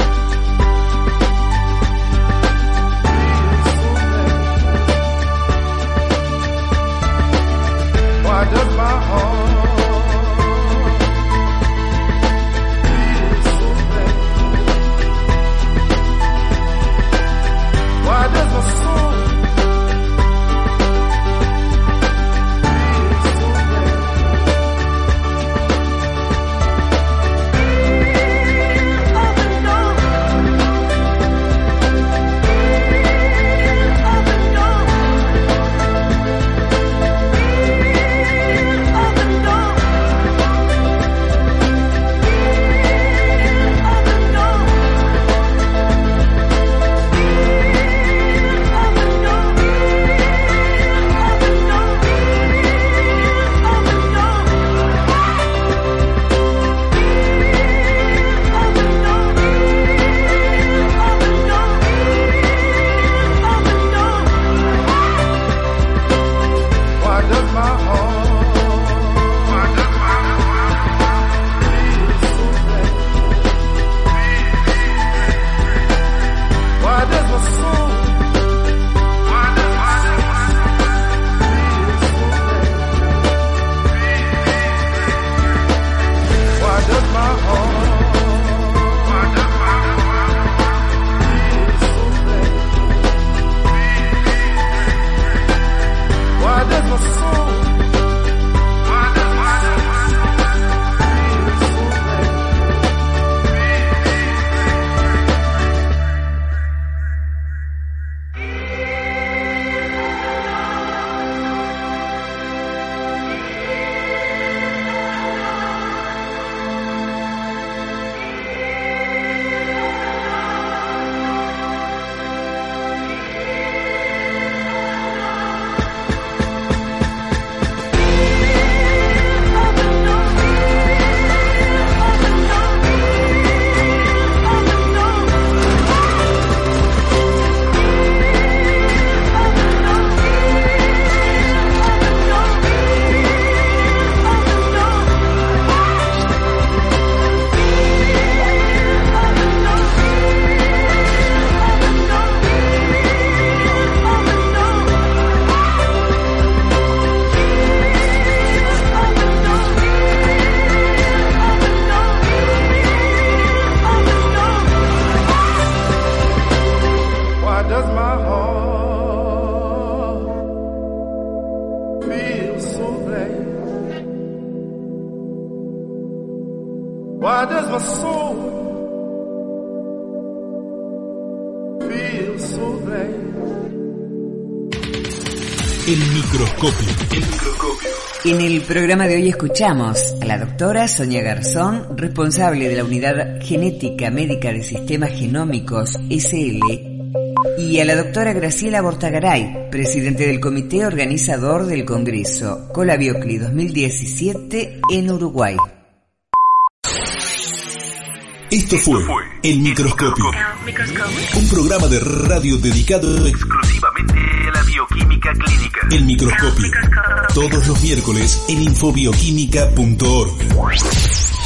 feel so bad? Why does my heart feel so bad? Why does my soul feel so bad? Why does my soul feel so bad? El microscopio. En el programa de hoy escuchamos a la doctora Sonia Garzón, responsable de la Unidad Genética Médica de Sistemas Genómicos SL, y a la doctora Graciela Bortagaray, presidente del comité organizador del Congreso Colabiocli 2017 en Uruguay. Esto fue El Microscopio, un programa de radio dedicado exclusivamente a la bioquímica clínica. El Microscopio, todos los miércoles en infobioquímica.org.